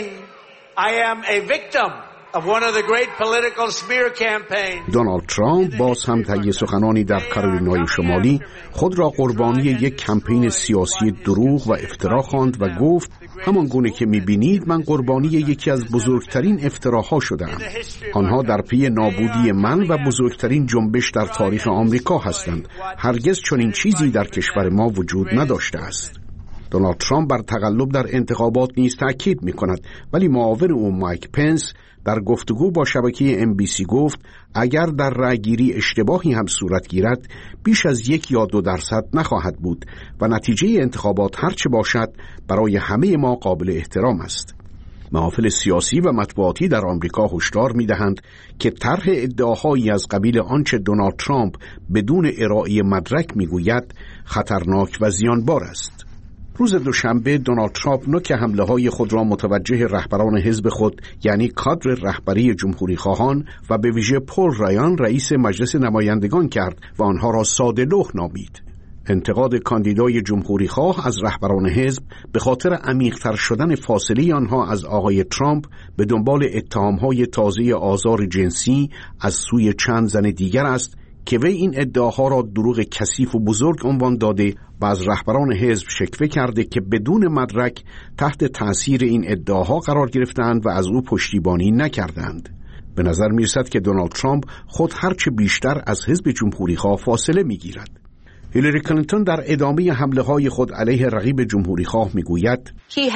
I am a victim of one of the great political smear campaigns. دونالد ترامپ باز هم طی سخنانی در کارولینای شمالی خود را قربانی یک کمپین سیاسی دروغ و افترا خواند و گفت همان گونه که می‌بینید من قربانی یکی از بزرگترین افتراها شده‌ام. آنها در پی نابودی من و بزرگترین جنبش در تاریخ آمریکا هستند. هرگز چنین چیزی در کشور ما وجود نداشته است. دونالد ترامپ بر تقلب در انتخابات نیز تأکید می‌کند، ولی معاون او مایک پنس در گفتگو با شبکه NBC گفت اگر در رأیگیری اشتباهی هم صورت گیرد بیش از 1 یا 2% نخواهد بود و نتیجه انتخابات هرچه باشد برای همه ما قابل احترام است. محافل سیاسی و مطبوعاتی در آمریکا هشدار می‌دهند که طرح ادعاهایی از قبیل آنچه دونالد ترامپ بدون ارائه مدرک می‌گوید خطرناک و زیانبار است. روز دوشنبه دونالد ترامپ نوک حمله‌های خود را متوجه رهبران حزب خود یعنی کادر رهبری جمهوری خواهان و به ویژه پل رایان رئیس مجلس نمایندگان کرد و آنها را ساده‌لوح نامید. انتقاد کاندیدای جمهوری خواه از رهبران حزب به خاطر عمیق‌تر شدن فاصله آنها از آقای ترامپ به دنبال اتهام‌های تازه آزار جنسی از سوی چند زن دیگر است که وی این ادعاها را دروغ کثیف و بزرگ عنوان داده و از رهبران حزب شکوه کرده که بدون مدرک تحت تأثیر این ادعاها قرار گرفتند و از او پشتیبانی نکردند. به نظر می‌رسد که دونالد ترامپ خود هرچه بیشتر از حزب جمهوری خواه فاصله می‌گیرد. هیلاری کلینتون در ادامه حمله‌های خود علیه رقیب جمهوری خواه می‌گوید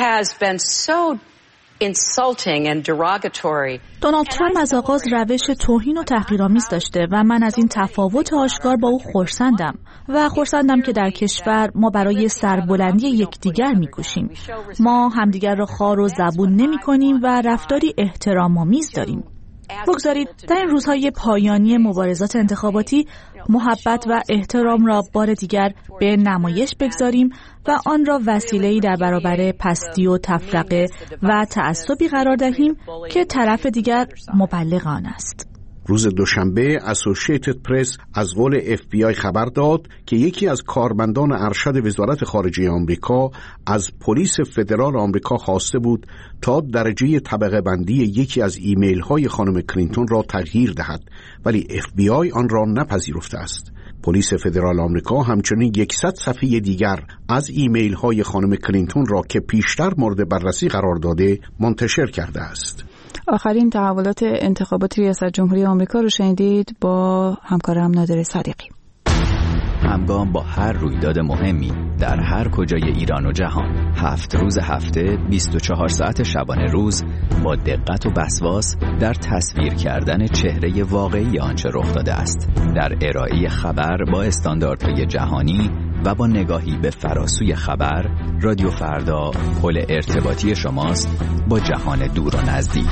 دونالد ترامپ از آغاز روش توهین و تحقیرآمیز داشته و من از این تفاوت آشکار با او خرسندم و خرسندم که در کشور ما برای سربلندی یکدیگر می‌کوشیم. ما همدیگر را خار و زبون نمی‌کنیم و رفتاری احترام‌آمیز داریم. بگذارید در این روزهای پایانی مبارزات انتخاباتی محبت و احترام را بار دیگر به نمایش بگذاریم و آن را وسیله‌ای در برابر پستی و تفرقه و تعصبی قرار دهیم که طرف دیگر مبلغ آن است. روز دوشنبه اسوسییتد پرس از قول FBI خبر داد که یکی از کارمندان ارشد وزارت خارجه آمریکا از پلیس فدرال آمریکا خواسته بود تا درجه طبقه بندی یکی از ایمیل های خانم کلینتون را تغییر دهد، ولی FBI آن را نپذیرفته است. پلیس فدرال آمریکا همچنین 100 صفحه دیگر از ایمیل های خانم کلینتون را که پیشتر مورد بررسی قرار داده منتشر کرده است. آخرین تحولات انتخابات ریاست جمهوری آمریکا رو شنیدید با همکارم نادر صدیقی. همگام با هر رویداد مهمی در هر کجای ایران و جهان 7 روز هفته 24 ساعت شبانه روز با دقت و وسواس در تصویر کردن چهره واقعی آنچه رخ داده است، در ارائه خبر با استانداردهای جهانی و با نگاهی به فراسوی خبر، رادیو فردا پل ارتباطی شماست با جهان دور و نزدیک.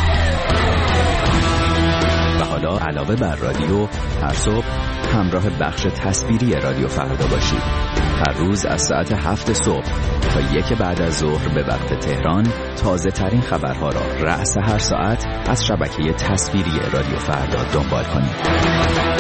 و حالا علاوه بر رادیو هر صبح همراه بخش تصویری رادیو فردا باشید. هر روز از ساعت 7 صبح تا 1 بعد از ظهر به وقت تهران تازه ترین خبرها را رأس هر ساعت از شبکه تصویری رادیو فردا دنبال کنید.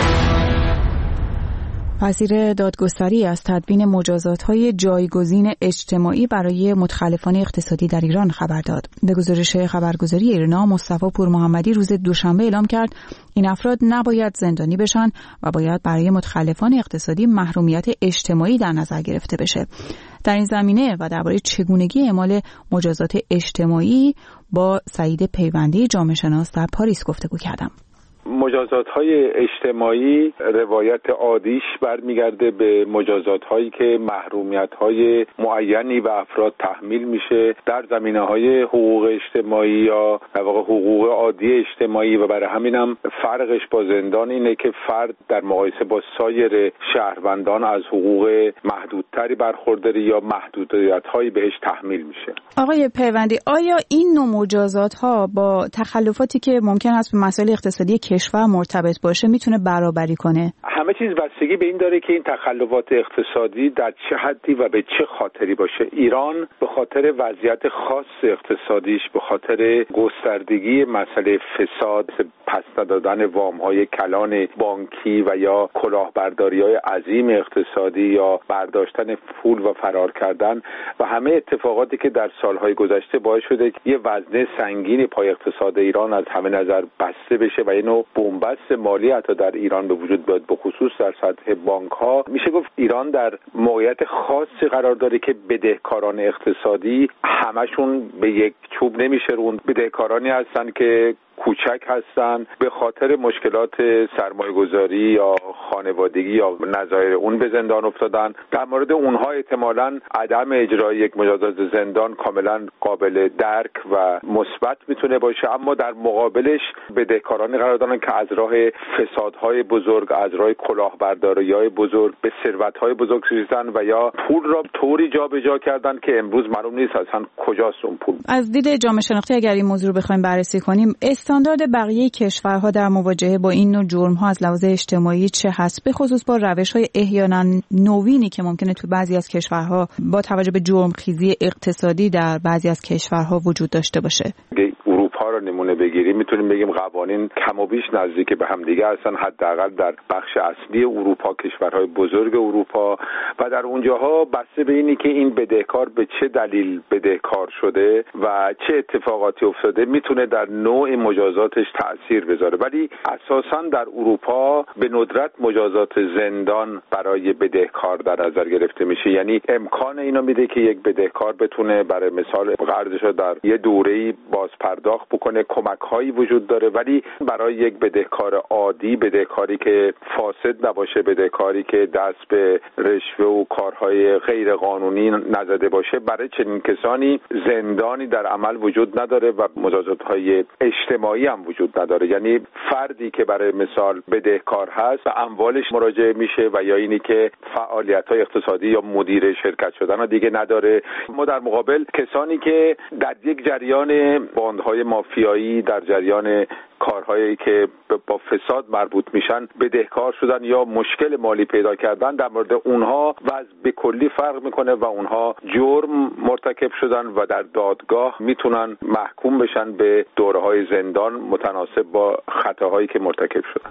وزیر دادگستری از تدوین مجازات‌های جایگزین اجتماعی برای متخلفان اقتصادی در ایران خبر داد. به گزارش خبرگزاری ایرنا مصطفی پورمحمدی روز دوشنبه اعلام کرد این افراد نباید زندانی بشن و باید برای متخلفان اقتصادی محرومیت اجتماعی در نظر گرفته بشه. در این زمینه و درباره چگونگی اعمال مجازات اجتماعی با سعید پیوندی جامعه شناس در پاریس گفتگو کردم. مجازات‌های اجتماعی روایت عادیش برمیگرده به مجازات‌هایی که محرومیت‌های معینی به افراد تحمیل میشه در زمینه‌های حقوق اجتماعی یا در واقع حقوق عادی اجتماعی و برای همینم فرقش با زندان اینه که فرد در مقایسه با سایر شهروندان از حقوق محدودتری برخورداری یا محدودیت‌هایی بهش تحمیل میشه. آقای پیوندی، آیا این نوع مجازات‌ها با تخلفاتی که ممکن است به مسائل اقتصادی کشور مرتبط باشه میتونه برابری کنه؟ همه چیز بستگی به این داره که این تخلفات اقتصادی در چه حدی و به چه خاطری باشه. ایران به خاطر وضعیت خاص اقتصادیش، به خاطر گستردگی مسئله فساد، پس ندادن وام‌های کلان بانکی و یا کلاهبرداری‌های عظیم اقتصادی یا برداشتن پول و فرار کردن و همه اتفاقاتی که در سالهای گذشته باعث شده که یه وزنه سنگینی پای اقتصاد ایران از همه نظر بسته بشه و اینو بنبست مالی حتی در ایران به وجود بیاد، به خصوص در سطح بانک‌ها. میشه گفت ایران در موقعیت خاصی قرار داره که بدهکاران اقتصادی همشون به یک چوب نمیشه روند. بدهکارانی هستن که کوچک هستن به خاطر مشکلات سرمایه‌گذاری یا خانوادگی یا نظایر اون به زندان افتادن. در مورد اونها احتمالاً عدم اجرای یک مجازات زندان کاملا قابل درک و مثبت میتونه باشه، اما در مقابلش بدهکارانی قرار دارن که از راه فسادهای بزرگ، از راه کلاهبرداری‌های بزرگ به ثروت‌های بزرگ رسیدن و یا پول را طوری جابجا کردن که امروز معلوم نیست اصلا کجاست اون پول. از دید جامعه شناختی اگر این موضوع رو بخوایم بررسی کنیم، استاندارد بقیه کشورها در مواجهه با این نوع جرم‌ها از لحاظ اجتماعی چه هست، به خصوص با روش‌های احیانا نوینی که ممکنه تو بعضی از کشورها با توجه به جرمخیزی اقتصادی در بعضی از کشورها وجود داشته باشه؟ اروپا رو نمونه بگیریم میتونیم بگیم قوانین کم و بیش نزدیک به هم دیگه هستن، حداقل در بخش اصلی اروپا، کشورهای بزرگ اروپا، و در اونجاها بسته به اینی که این بدهکار به چه دلیل بدهکار شده و چه اتفاقاتی افتاده میتونه در نوع مجازاتش تأثیر بذاره. ولی اساساً در اروپا به ندرت مجازات زندان برای بدهکار در نظر گرفته میشه، یعنی امکان اینو میده که یک بدهکار بتونه برای مثال قرضش رو در یه دوره‌ای باز پرداخت بکنه. کمک‌هایی وجود داره، ولی برای یک بدهکار عادی، بدهکاری که فاسد نباشه، بدهکاری که دست به رشوه و کارهای غیر قانونی نزده باشه، برای چنین کسانی زندانی در عمل وجود نداره و مجازات‌های اجتماعی هم وجود نداره. یعنی فردی که برای مثال بدهکار هست و اموالش مراجعه میشه و یا اینی که فعالیت‌های اقتصادی یا مدیر شرکت شدن دیگه نداره. ما در مقابل کسانی که در یک جریان باندهای مافیایی، در جریان کارهایی که با فساد مربوط میشن بدهکار شدن یا مشکل مالی پیدا کردن، در مورد اونها وضع به کلی فرق میکنه و اونها جرم مرتکب شدن و در دادگاه میتونن محکوم بشن به دوره‌های زندان متناسب با خطاهایی که مرتکب شدن.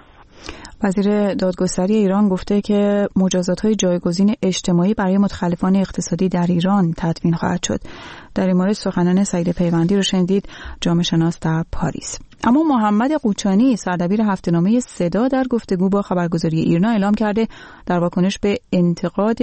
وزیر دادگستری ایران گفته که مجازات‌های جایگزین اجتماعی برای متخلفان اقتصادی در ایران تدوین خواهد شد. در این مورد سخنان سعید پیوندی رو شنیدید، جامعه شناس در پاریس. اما محمد قوچانی سردبیر هفته‌نامه صدا در گفتگو با خبرگزاری ایرنا اعلام کرده در واکنش به انتقاد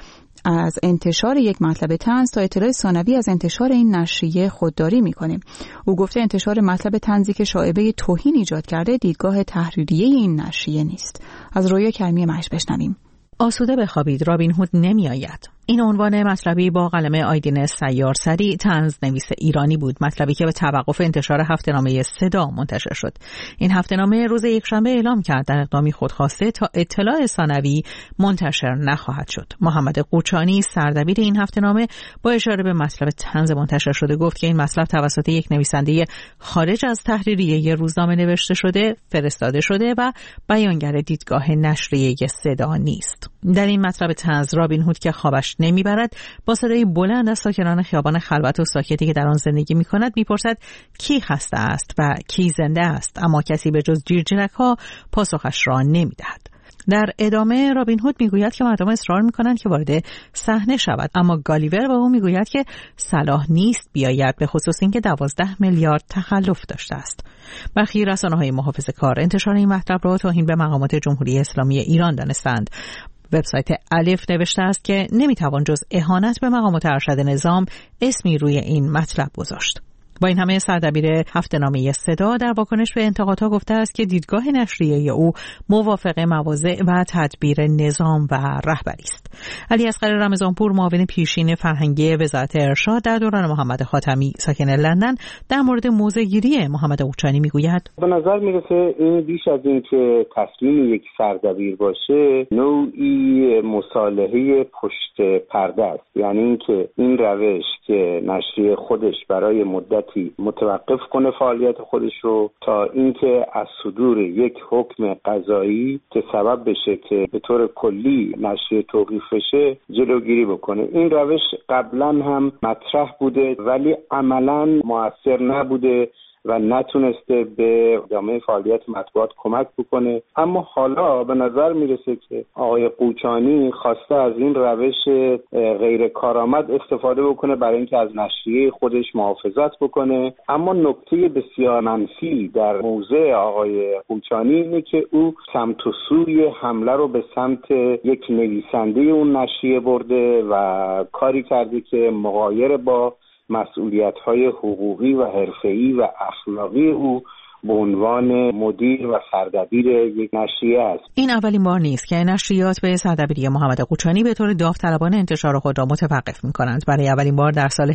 از انتشار یک مطلب طنز تا اطلاع ثانوی از انتشار این نشریه خودداری می‌کنیم. او گفته انتشار مطلب طنزی که شایبه توهین ایجاد کرده دیدگاه تحریریه این نشریه نیست. از رویا کریمی مهش بشنویم. آسوده بخوابید، رابین هود نمی آید. این عنوان مطلبی با قلم آیدین سیارسری، طنز نویس ایرانی بود، مطلبی که به توقف انتشار هفته‌نامه صدا منتشر شد. این هفته‌نامه روز یکشنبه اعلام کرد در اقدامی خودخواسته تا اطلاع ثانوی منتشر نخواهد شد. محمد قوچانی سردبیر این هفته‌نامه با اشاره به مطلب طنز منتشر شده گفت که این مطلب توسط یک نویسنده خارج از تحریریه روزنامه نوشته شده، فرستاده شده و بیانگر دیدگاه نشریه صدا نیست. در این مطلب طنز رابین هود که خوابش نمیبرد با صدای بلند از ساکنان خیابان خلوت و ساکتی که در آن زندگی میکند میپرسد کی خسته است و کی زنده است، اما کسی به جز جیرجیرک‌ها پاسخش را نمیدهد. در ادامه رابین هود میگوید که مردم اصرار میکنند که وارد صحنه شود، اما گالیور با او میگوید که صلاح نیست بیاید، به خصوص اینکه 12 میلیارد تخلف داشته است. برخی رسانه‌های محافظه‌کار انتشار این مطلب را توهین به مقامات جمهوری اسلامی ایران دانستند. وبسایت الف نوشته است که نمیتوان جز اهانت به مقامات ارشد نظام اسمی روی این مطلب گذاشت. با این همه سردبیر هفته‌نامه صدا در واکنش به انتقادها گفته است که دیدگاه نشریه او موافق مواضع و تدبیر نظام و رهبری است. علی اصغر رمضانپور معاون پیشین فرهنگی وزارت ارشاد در دوران محمد خاتمی ساکن لندن در مورد موضع‌گیری محمد قوچانی میگوید: به نظر میرسه این بیش از این که تصمیم یک سردبیر باشه نوعی مصالحه پشت پرده است، یعنی اینکه این روش که نشریه خودش برای مدت متوقف کنه فعالیت خودش رو تا اینکه از صدور یک حکم قضایی که سبب بشه که به طور کلی نشریه توقیف بشه جلوگیری بکنه. این روش قبلا هم مطرح بوده ولی عملاً مؤثر نبوده و نتونسته به ادامه فعالیت مطبوعات کمک بکنه. اما حالا به نظر میرسه که آقای قوچانی خواسته از این روش غیر کارآمد استفاده بکنه برای اینکه از نشریه خودش محافظت بکنه. اما نکته بسیار منفی در موضع آقای قوچانی اینه که او سمت و سوی حمله رو به سمت یک نویسنده اون نشریه برده و کاری کرده که مغایر با مسئولیت‌های حقوقی و حرفه‌ای و اخلاقی او به عنوان مدیر و سردبیر یک نشریه است. این اولین بار نیست که نشریات به سردبیری محمد قوچانی به طور داوطلبانه انتشار خود را متوقف می‌کنند. برای اولین بار در سال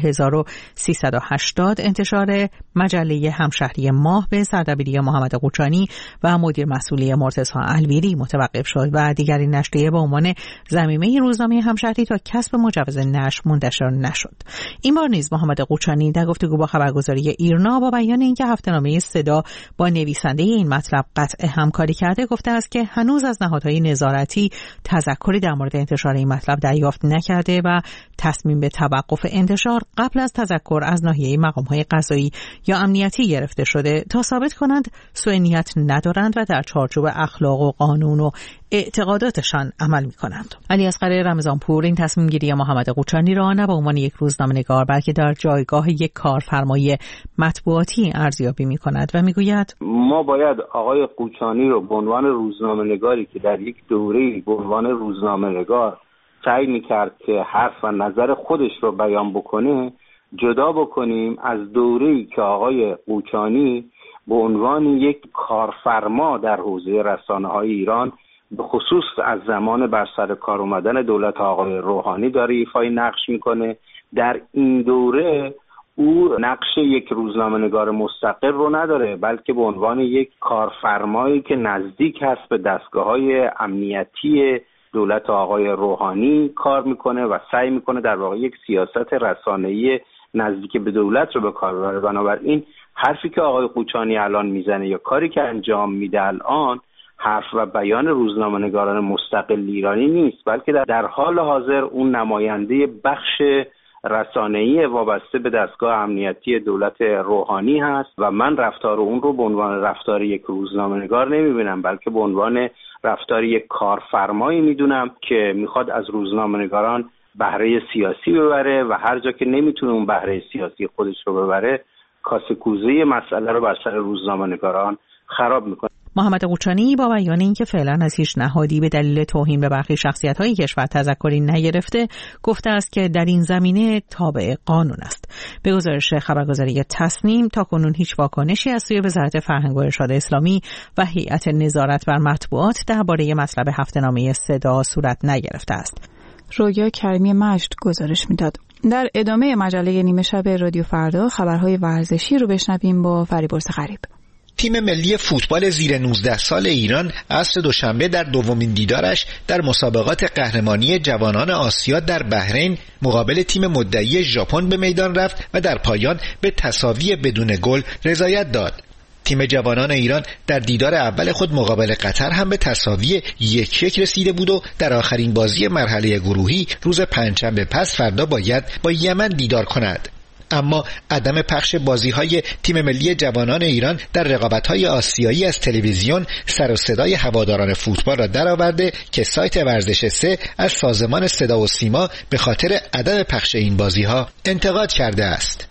1380 انتشار مجله همشهری ماه به سردبیری محمد قوچانی و مدیر مسئولی مرتضی الویری متوقف شد و دیگر این نشریه به عنوان ضمیمه روزنامه همشهری تا کسب مجوز نشر منتشر نشد. این بار نیز محمد قوچانی در گفتگو با خبرگزاری ایرنا با بیان اینکه هفته‌نامه صدا با نویسنده این مطلب قطع همکاری کرده گفته است که هنوز از نهادهای نظارتی تذکری در مورد انتشار این مطلب دریافت نکرده و تصمیم به توقف انتشار قبل از تذکر از ناحیه مقام‌های قضایی یا امنیتی گرفته شده تا ثابت کنند سوء نیت ندارند و در چارچوب اخلاق و قانون و اعتقاداتشان عمل می‌کنند. علی اصغر رمضانپور این تصمیم گیری محمد قوچانی را نه به عنوان یک روزنامه‌نگار بلکه در جایگاه یک کارفرمای مطبوعاتی ارزیابی می‌کند و می‌گوید ما باید آقای قوچانی رو به عنوان روزنامه‌نگاری که در یک دوره‌ای به عنوان روزنامه‌نگار سعی می‌کرد که حرف و نظر خودش رو بیان بکنه جدا بکنیم از دوره‌ای که آقای قوچانی به عنوان یک کارفرما در حوزه رسانه‌های ایران به خصوص از زمان بر سر کار اومدن دولت آقای روحانی داره ایفای نقش میکنه. در این دوره او نقش یک روزنامه‌نگار مستقل رو نداره بلکه به عنوان یک کارفرمایی که نزدیک هست به دستگاه‌های امنیتی دولت آقای روحانی کار میکنه و سعی میکنه در واقع یک سیاست رسانه‌ای نزدیک به دولت رو به کار ببره. بنابراین حرفی که آقای قوچانی الان میزنه یا کاری که انجام میده الان حرف و بیان روزنامه‌نگاران مستقل ایرانی نیست بلکه در حال حاضر اون نماینده بخش رسانه‌ای وابسته به دستگاه امنیتی دولت روحانی هست و من رفتار اون رو به عنوان رفتار یک روزنامه‌نگار نمی‌بینم بلکه به عنوان رفتار یک کارفرمایی می‌دونم که می‌خواد از روزنامه‌نگاران بهره سیاسی ببره و هر جا که نمی‌تونه اون بهره سیاسی خودش رو ببره کاسه کوزه مسئله رو بر سر روزنامه‌نگاران خراب می‌کنه. محمد قوچانی با بیان اینکه فعلا از هیچ نهادی به دلیل توهین به برخی شخصیت‌های کشور تذکری نگرفته گفته است که در این زمینه تابع قانون است. به گزارش خبرگزاری تصنیم تاکنون هیچ واکنشی از سوی وزارت فرهنگ و ارشاد اسلامی و هیئت نظارت بر مطبوعات درباره مطلب هفته‌نامه صدا صورت نگرفته است. رویا کریمی مجد گزارش میداد. در ادامه مجله نیمه شب رادیو فردا خبرهای ورزشی رو بشنویم با فریبرز غریب. تیم ملی فوتبال زیر 19 سال ایران عصر دوشنبه در دومین دیدارش در مسابقات قهرمانی جوانان آسیا در بحرین مقابل تیم مدعی ژاپن به میدان رفت و در پایان به تساوی بدون گل رضایت داد. تیم جوانان ایران در دیدار اول خود مقابل قطر هم به تساوی 1-1 رسیده بود و در آخرین بازی مرحله گروهی روز پنجشنبه پس فردا باید با یمن دیدار کند. اما عدم پخش بازی‌های تیم ملی جوانان ایران در رقابت‌های آسیایی از تلویزیون سر و صدای هواداران فوتبال را درآورده که سایت ورزش 3 از سازمان صدا و سیما به خاطر عدم پخش این بازی‌ها انتقاد کرده است.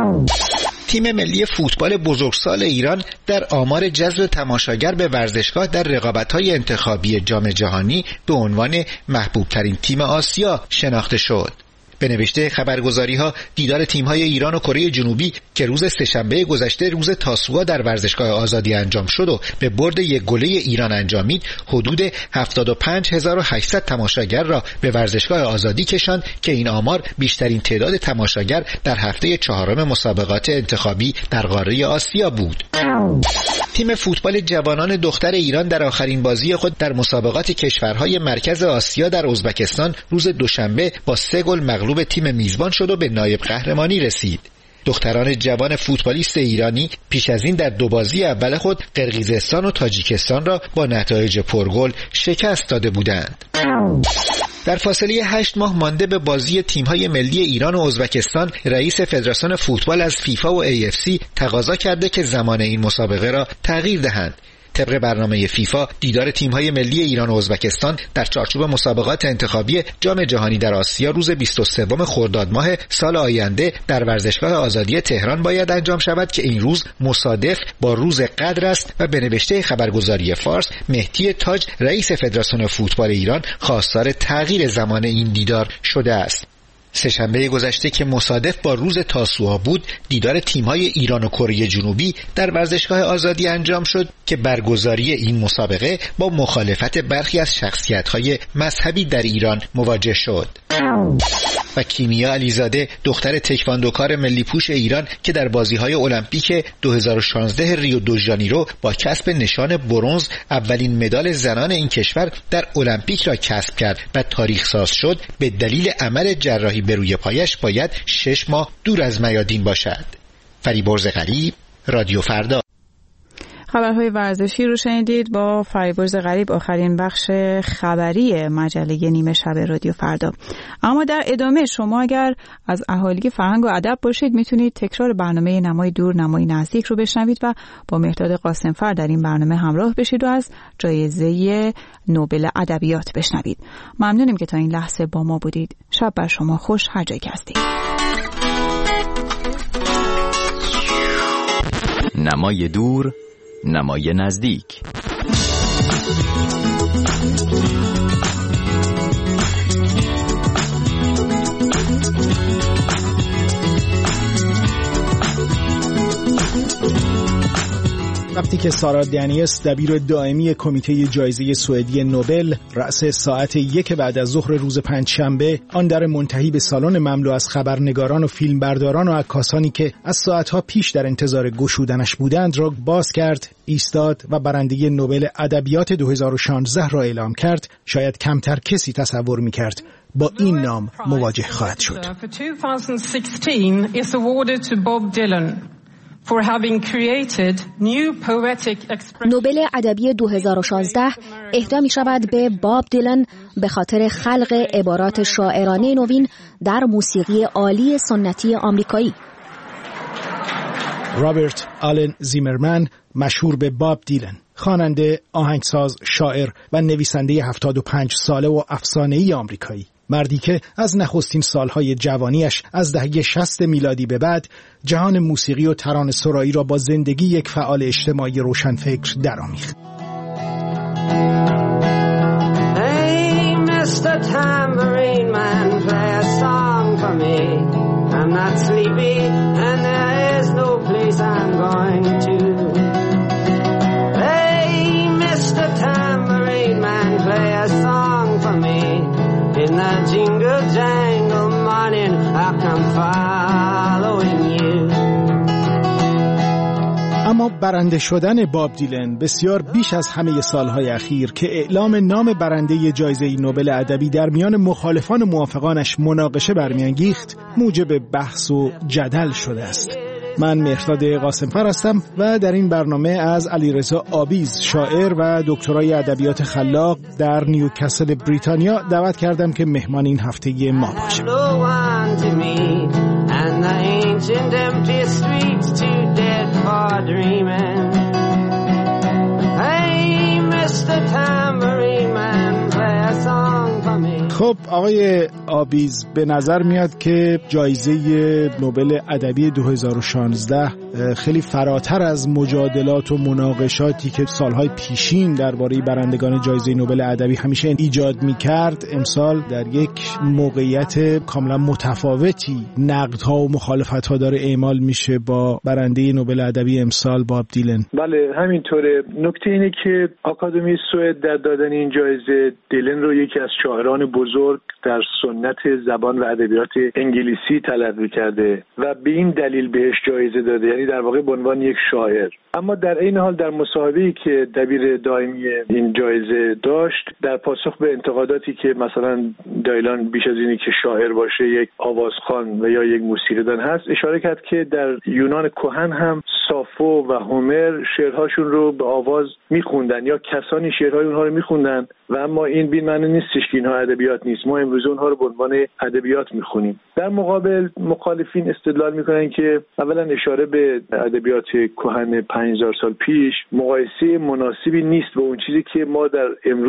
تیم ملی فوتبال بزرگسال ایران در آمار جذب تماشاگر به ورزشگاه در رقابت‌های انتخابی جام جهانی به عنوان محبوب‌ترین تیم آسیا شناخته شد. به نوشته خبرگزاری‌ها دیدار تیم‌های ایران و کره جنوبی که روز سه‌شنبه گذشته روز تاسوعا در ورزشگاه آزادی انجام شد و به برد 1-0 ایران انجامید حدود 75800 تماشاگر را به ورزشگاه آزادی کشاند که این آمار بیشترین تعداد تماشاگر در هفته چهارم مسابقات انتخابی در قاره آسیا بود. تیم فوتبال جوانان دختر ایران در آخرین بازی خود در مسابقات کشورهای مرکز آسیا در ازبکستان روز دوشنبه با 3 گل مغلوب تیم میزبان شد و به نایب قهرمانی رسید. دختران جوان فوتبالیست ایرانی پیش از این در 2 بازی اول خود قرقیزستان و تاجیکستان را با نتایج پرگل شکست داده بودند. در فاصله 8 ماه مانده به بازی تیم‌های ملی ایران و ازبکستان، رئیس فدراسیون فوتبال از فیفا و AFC تقاضا کرده که زمان این مسابقه را تغییر دهند. طبق برنامه فیفا دیدار تیم‌های ملی ایران و ازبکستان در چارچوب مسابقات انتخابی جام جهانی در آسیا روز 23 خرداد ماه سال آینده در ورزشگاه آزادی تهران باید انجام شود که این روز مصادف با روز قدر است و به نوشته خبرگزاری فارس مهدی تاج رئیس فدراسیون فوتبال ایران خواستار تغییر زمان این دیدار شده است. سه‌شنبه گذشته که مصادف با روز تاسوعا بود، دیدار تیم‌های ایران و کره جنوبی در ورزشگاه آزادی انجام شد که برگزاری این مسابقه با مخالفت برخی از شخصیت‌های مذهبی در ایران مواجه شد. و کیمیا علیزاده، دختر تکواندوکار ملی پوش ایران که در بازی‌های المپیک 2016 ریو دو ژانیرو با کسب نشان برنز اولین مدال زنان این کشور در المپیک را کسب کرد و تاریخ ساز شد، به دلیل عمل جراحی به روی پایش باید 6 ماه دور از میادین باشد. فریبرز غریب، رادیو فردا. خبرهای ورزشی رو شنیدید با فریبرز غریب، آخرین بخش خبری مجله نیمه شب رادیو فردا. اما در ادامه شما اگر از اهالی فرهنگ و ادب باشید میتونید تکرار برنامه نمای دور نمای نزدیک رو بشنوید و با مهرداد قاسمفر در این برنامه همراه بشید و از جایزه نوبل ادبیات بشنوید. ممنونیم که تا این لحظه با ما بودید. شب بر شما خوش هر جایی که هستید. نمای دور نمای نزدیک. وقتی که سارا دنیس، دبیر دائمی کمیته جایزه سوئدی نوبل، رأس ساعت 1 بعد از ظهر روز پنجشنبه آن در منتهی به سالن مملو از خبرنگاران و فیلمبرداران و عکاسانی که از ساعتها پیش در انتظار گشودنش بودند را باز کرد، ایستاد و برنده نوبل ادبیات 2016 را اعلام کرد، شاید کمتر کسی تصور می‌کرد با این نام مواجه خواهد شد. نوبل ادبی 2016 اهدا می شود به باب دیلن به خاطر خلق عبارات شاعرانه نوین در موسیقی عالی سنتی آمریکایی. رابرت آلن زیمرمن، مشهور به باب دیلن، خواننده، آهنگساز، شاعر و نویسنده 75 ساله و افسانه‌ای آمریکایی، مردی که از نخستین سالهای جوانیش از دهه 60 میلادی به بعد جهان موسیقی و ترانه‌سرایی را با زندگی یک فعال اجتماعی روشنفکر درآمیخت. Hey, Mr. Tambourine Man, play a song for me. I'm not sleepy and there is no place I'm going to. Hey, Mr. Tambourine Man, play a song for me. In the jingle jangle morning I come following you. اما برنده شدن باب دیلن بسیار بیش از همه سالهای اخیر که اعلام نام برنده جایزه نوبل ادبی در میان مخالفان و موافقانش مناقشه برمیانگیخت، موجب بحث و جدل شده است. من مهرداد قاسمفر هستم و در این برنامه از علیرضا آبیز، شاعر و دکترای ادبیات خلاق در نیوکاسل بریتانیا دعوت کردم که مهمان این هفته ما باشه. خب آقای آبیز، به نظر میاد که جایزه نوبل ادبی 2016 خیلی فراتر از مجادلات و مناقشاتی که سالهای پیشین درباره برندگان جایزه نوبل ادبی همیشه ایجاد میکرد، امسال در یک موقعیت کاملا متفاوتی نقدها و مخالفتها داره اعمال میشه با برنده نوبل ادبی امسال باب دیلن. بله همینطوره. نکته اینه که آکادمی سوئد در دادن این جایزه دیلن رو یکی از شاعران بزرگ در سنت زبان و ادبیات انگلیسی تلقی کرده و به این دلیل بهش جایزه داده، یعنی در واقع به عنوان یک شاعر. اما در این حال در مصاحبه‌ای که دبیر دائمی این جایزه داشت، در پاسخ به انتقاداتی که مثلا دایلان بیش از اینی که شاعر باشه یک آوازخوان و یا یک موسیقیدان هست، اشاره کرد که در یونان کهن هم سافو و هومر شعرهاشون رو به آواز میخوندن یا کسانی شعرهای اونها رو میخوندن و اما این بی معنی نیستش که اینها ادبیات نیست. ما امروز اونها رو به عنوان ادبیات میخونیم. در مقابل مخالفین استدلال میکنن که اولا اشاره به ادبیات کهن 5000 سال پیش مقایسه مناسبی نیست با اون چیزی که ما در امروز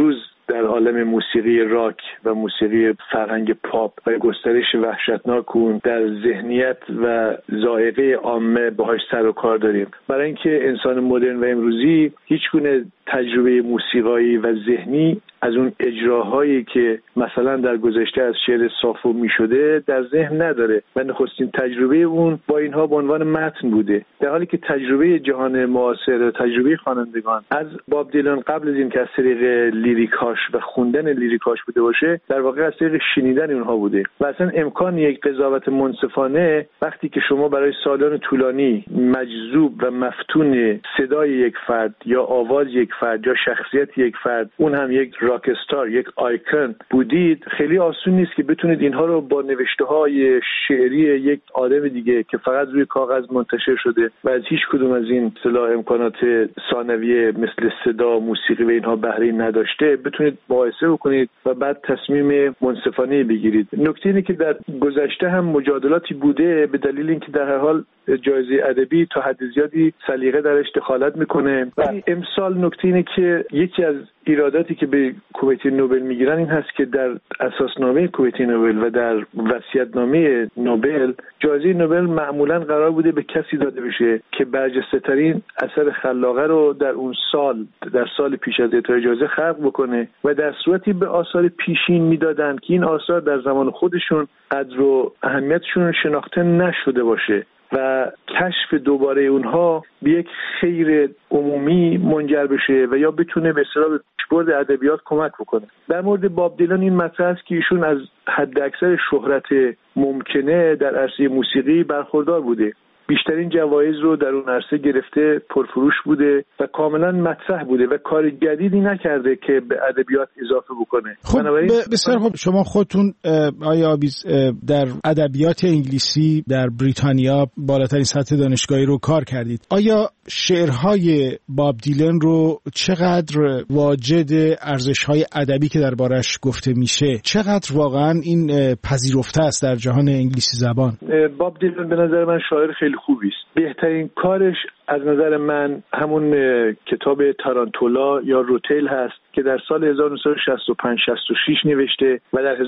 در عالم موسیقی راک و موسیقی فرهنگ پاپ و گسترش وحشتناک اون در ذهنیت و ذائقه عامه باهاش سر و کار داریم. برای اینکه انسان مدرن و امروزی هیچ گونه تجربه موسیقایی و ذهنی از اون اجراهایی که مثلا در گذشته از شعر صافو می شده در ذهن نداره و نخستین تجربه اون با اینها به عنوان متن بوده، در حالی که تجربه جهان معاصر، تجربه خوانندگان از باب دیلان قبل از این که از طریق لیریکاش و خوندن لیریکاش بوده باشه، در واقع از طریق شنیدن اونها بوده و اصلا امکان یک قضاوت منصفانه وقتی که شما برای سالان طولانی مجذوب و مفتون صدای یک فرد یا آواز یک فرد یا شخصیت یک فرد، اون هم یک راک استار، یک آیکون بودید، خیلی آسون نیست که بتونید اینها رو با نوشته‌های شعری یک آدم دیگه که فقط روی کاغذ منتشر شده و از هیچ کدوم از این اصطلاح امکانات ثانویه مثل صدا، موسیقی و اینها بهره نداشته بتونید مقایسه بکنید و بعد تصمیم منصفانه بگیرید. نکته اینه که در گذشته هم مجادلاتی بوده به دلیل اینکه در هر حال جایزه ادبی تا حد زیادی سلیقه درش دخالت میکنه. ولی امسال نکته اینه که یکی از ایراداتی که به کمیته نوبل میگیرن این هست که در اساسنامه کمیته نوبل و در وصیت‌نامه نوبل جایزه نوبل معمولا قرار بوده به کسی داده بشه که برجسته ترین اثر خلاقه رو در اون سال، در سال پیش از اعطای جایزه خلق بکنه و در صورتی به آثار پیشین میدادن که این آثار در زمان خودشون قدر و اهمیتشون شناخته نشده باشه و کشف دوباره اونها به یک خیر عمومی منجر بشه و یا بتونه به اصطلاح به پیشبرد ادبیات کمک بکنه. در مورد باب دیلان این مطرح است که ایشون از حد اکثر شهرت ممکنه در عرصه موسیقی برخوردار بوده، بیشترین جوایز رو در اون عرصه گرفته، پرفروش بوده و کاملا مطرح بوده و کار جدیدی نکرده که به ادبیات اضافه بکنه. خب بسیار خوب، شما خودتون آیا آبیز در ادبیات انگلیسی در بریتانیا بالاترین سطح دانشگاهی رو کار کردید. آیا شعرهای باب دیلن رو چقدر واجد ارزش‌های ادبی که دربارش گفته میشه چقدر واقعا این پذیرفته است در جهان انگلیسی زبان؟ باب دیلن به نظر من شاعر خیلی خوبی است. بهترین کارش از نظر من همون کتاب تارانتولا یا روتیل هست که در سال 1965-66 نوشته و در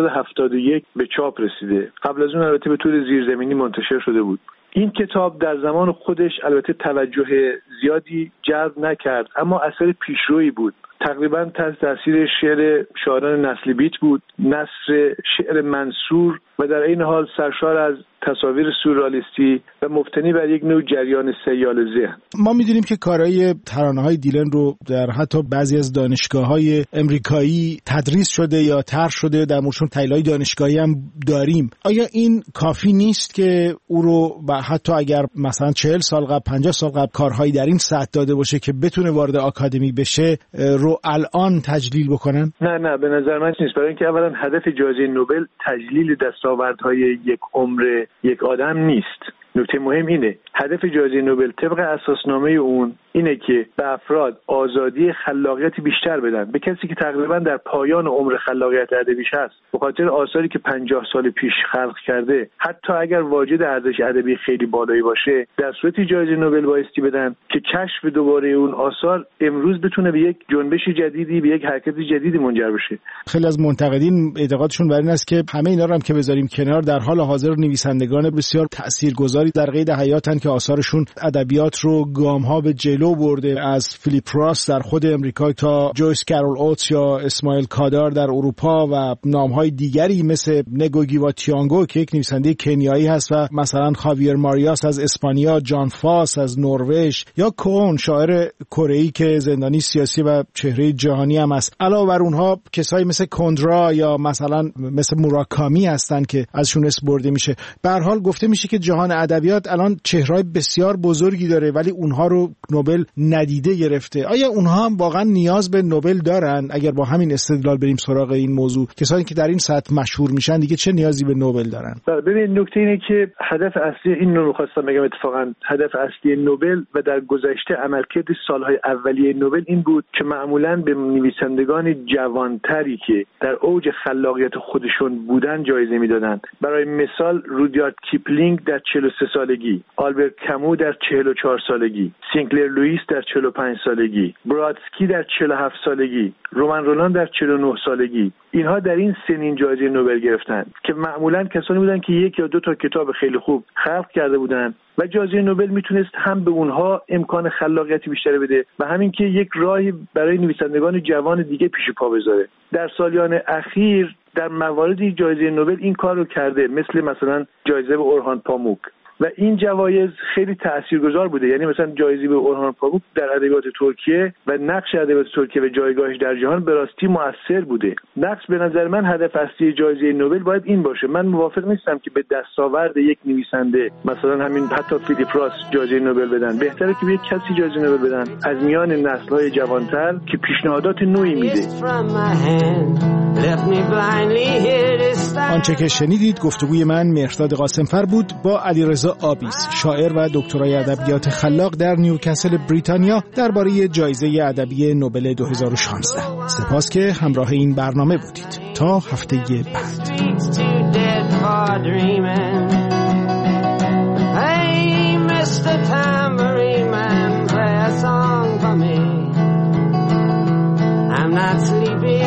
1971 به چاپ رسیده. قبل از اون البته به طور زیرزمینی منتشر شده بود. این کتاب در زمان خودش البته توجه زیادی جلب نکرد، اما اثر پیشرویی بود. تقریبا تحت تاثیر شعر شاعران نسل بیت بود، نثر شعر منصور و در این حال سرشار از تصاویر سورئالیستی و مبتنی بر یک نوع جریان سیال ذهن. ما می‌دونیم که کارهای ترانه‌های دیلن رو در حتی بعضی از دانشگاه‌های امریکایی تدریس شده یا طرح شده، در موردشون تحلیل‌های دانشگاهی هم داریم. آیا این کافی نیست که او رو حتی اگر مثلا 40 سال قبل 50 سال قبل کارهایی در این سطح داده باشه که بتونه وارد آکادمی بشه رو الان تجلیل بکنن؟ نه به نظر من نیست. برای اینکه اولا هدف جایزه نوبل تجلیل دستاوردهای یک عمر یک آدم نیست. نکته مهم اینه هدف جایزه نوبل طبق اساسنامه اون اینه که به افراد آزادی خلاقیت بیشتر بدن، به کسی که تقریبا در پایان عمر خلاقیت ادبیش هست به خاطر آثاری که 50 سال پیش خلق کرده، حتی اگر واجد ارزش ادبی خیلی بالایی باشه، در صورتی جایزه نوبل بایستی بدن که کشف دوباره اون آثار امروز بتونه به یک جنبش جدیدی، به یک حرکت جدیدی منجر بشه. خیلی از منتقدین اعتقادشون بر این است که همه اینا رو هم که بذاریم کنار، در حال حاضر نویسندگان بسیار تاثیرگذاری در قید حیاتن که آثارشون ادبیات رو گام‌ها به جلو برده، از فیلیپ راس در خود امریکا تا جویس کارول اوتس یا اسماعیل کادار در اروپا و نام‌های دیگری مثل نگوگی و تیانگو که یک نویسنده کنیایی هست و مثلا خاویر ماریاس از اسپانیا، جان فاس از نروژ یا کون شاعر کره‌ای که زندانی سیاسی و چهره جهانی هم است. علاوه بر اونها کسایی مثل کندرا یا مثلا مثل موراکامی هستن که ازشون اسم برده میشه. به هر حال گفته میشه که جهان ادبیات الان چهره‌های بسیار بزرگی داره ولی اونها رو نوبل ندیده گرفته. آیا اونها هم واقعا نیاز به نوبل دارن؟ اگر با همین استدلال بریم سراغ این موضوع، کسانی که در این سطح مشهور میشن دیگه چه نیازی به نوبل دارن؟ ببین نکته اینه که هدف اصلی این رو خواستم بگم، اتفاقا هدف اصلی نوبل و در گذشته عملکرد سالهای اولیه نوبل این بود که معمولاً به نویسندگان جوانتری که در اوج خلاقیت خودشون بودن جایزه میدادن. برای مثال رودیارد کیپلینگ در 43 سالگی، آلبرت کامو در 44 سالگی، سینکلر لوئیس در 45 سالگی، برادسکی در 47 سالگی، رومن رولان در 49 سالگی، اینها در این سنین جایزه نوبل گرفتن که معمولا کسانی بودن که یک یا دو تا کتاب خیلی خوب خلق کرده بودن و جایزه نوبل میتونست هم به اونها امکان خلاقیت بیشتری بده و همین که یک راهی برای نویسندگان جوان دیگه پیش پا بذاره. در سالیان اخیر در مواردی جایزه نوبل این کار رو کرده، مثلا جایزه به اورهان پاموک و این جوایز خیلی تاثیرگذار بوده. یعنی مثلا جایزه به اورهان پاموک در ادبیات ترکیه و نقش ادبیات ترکیه و جایگاهش در جهان به راستی مؤثر بوده. نقش به نظر من هدف اصلی جایزه نوبل باید این باشه. من موافق نیستم که به دستاورد یک نویسنده مثلا همین حتی فیلیپ راس جایزه نوبل بدن. بهتره که به یک کسی جایزه نوبل بدن از میان نسل‌های جوانتر که پیشنهادات نوعی میده. آنچه که شنیدید گفتگوی من مهرداد قاسمفر بود با علیرضا آبیس، شاعر و دکترای ادبیات خلاق در نیوکاسل بریتانیا درباره جایزه ادبی نوبل 2016. سپاس که همراه این برنامه بودید. تا هفته بعد. I'm not sleeping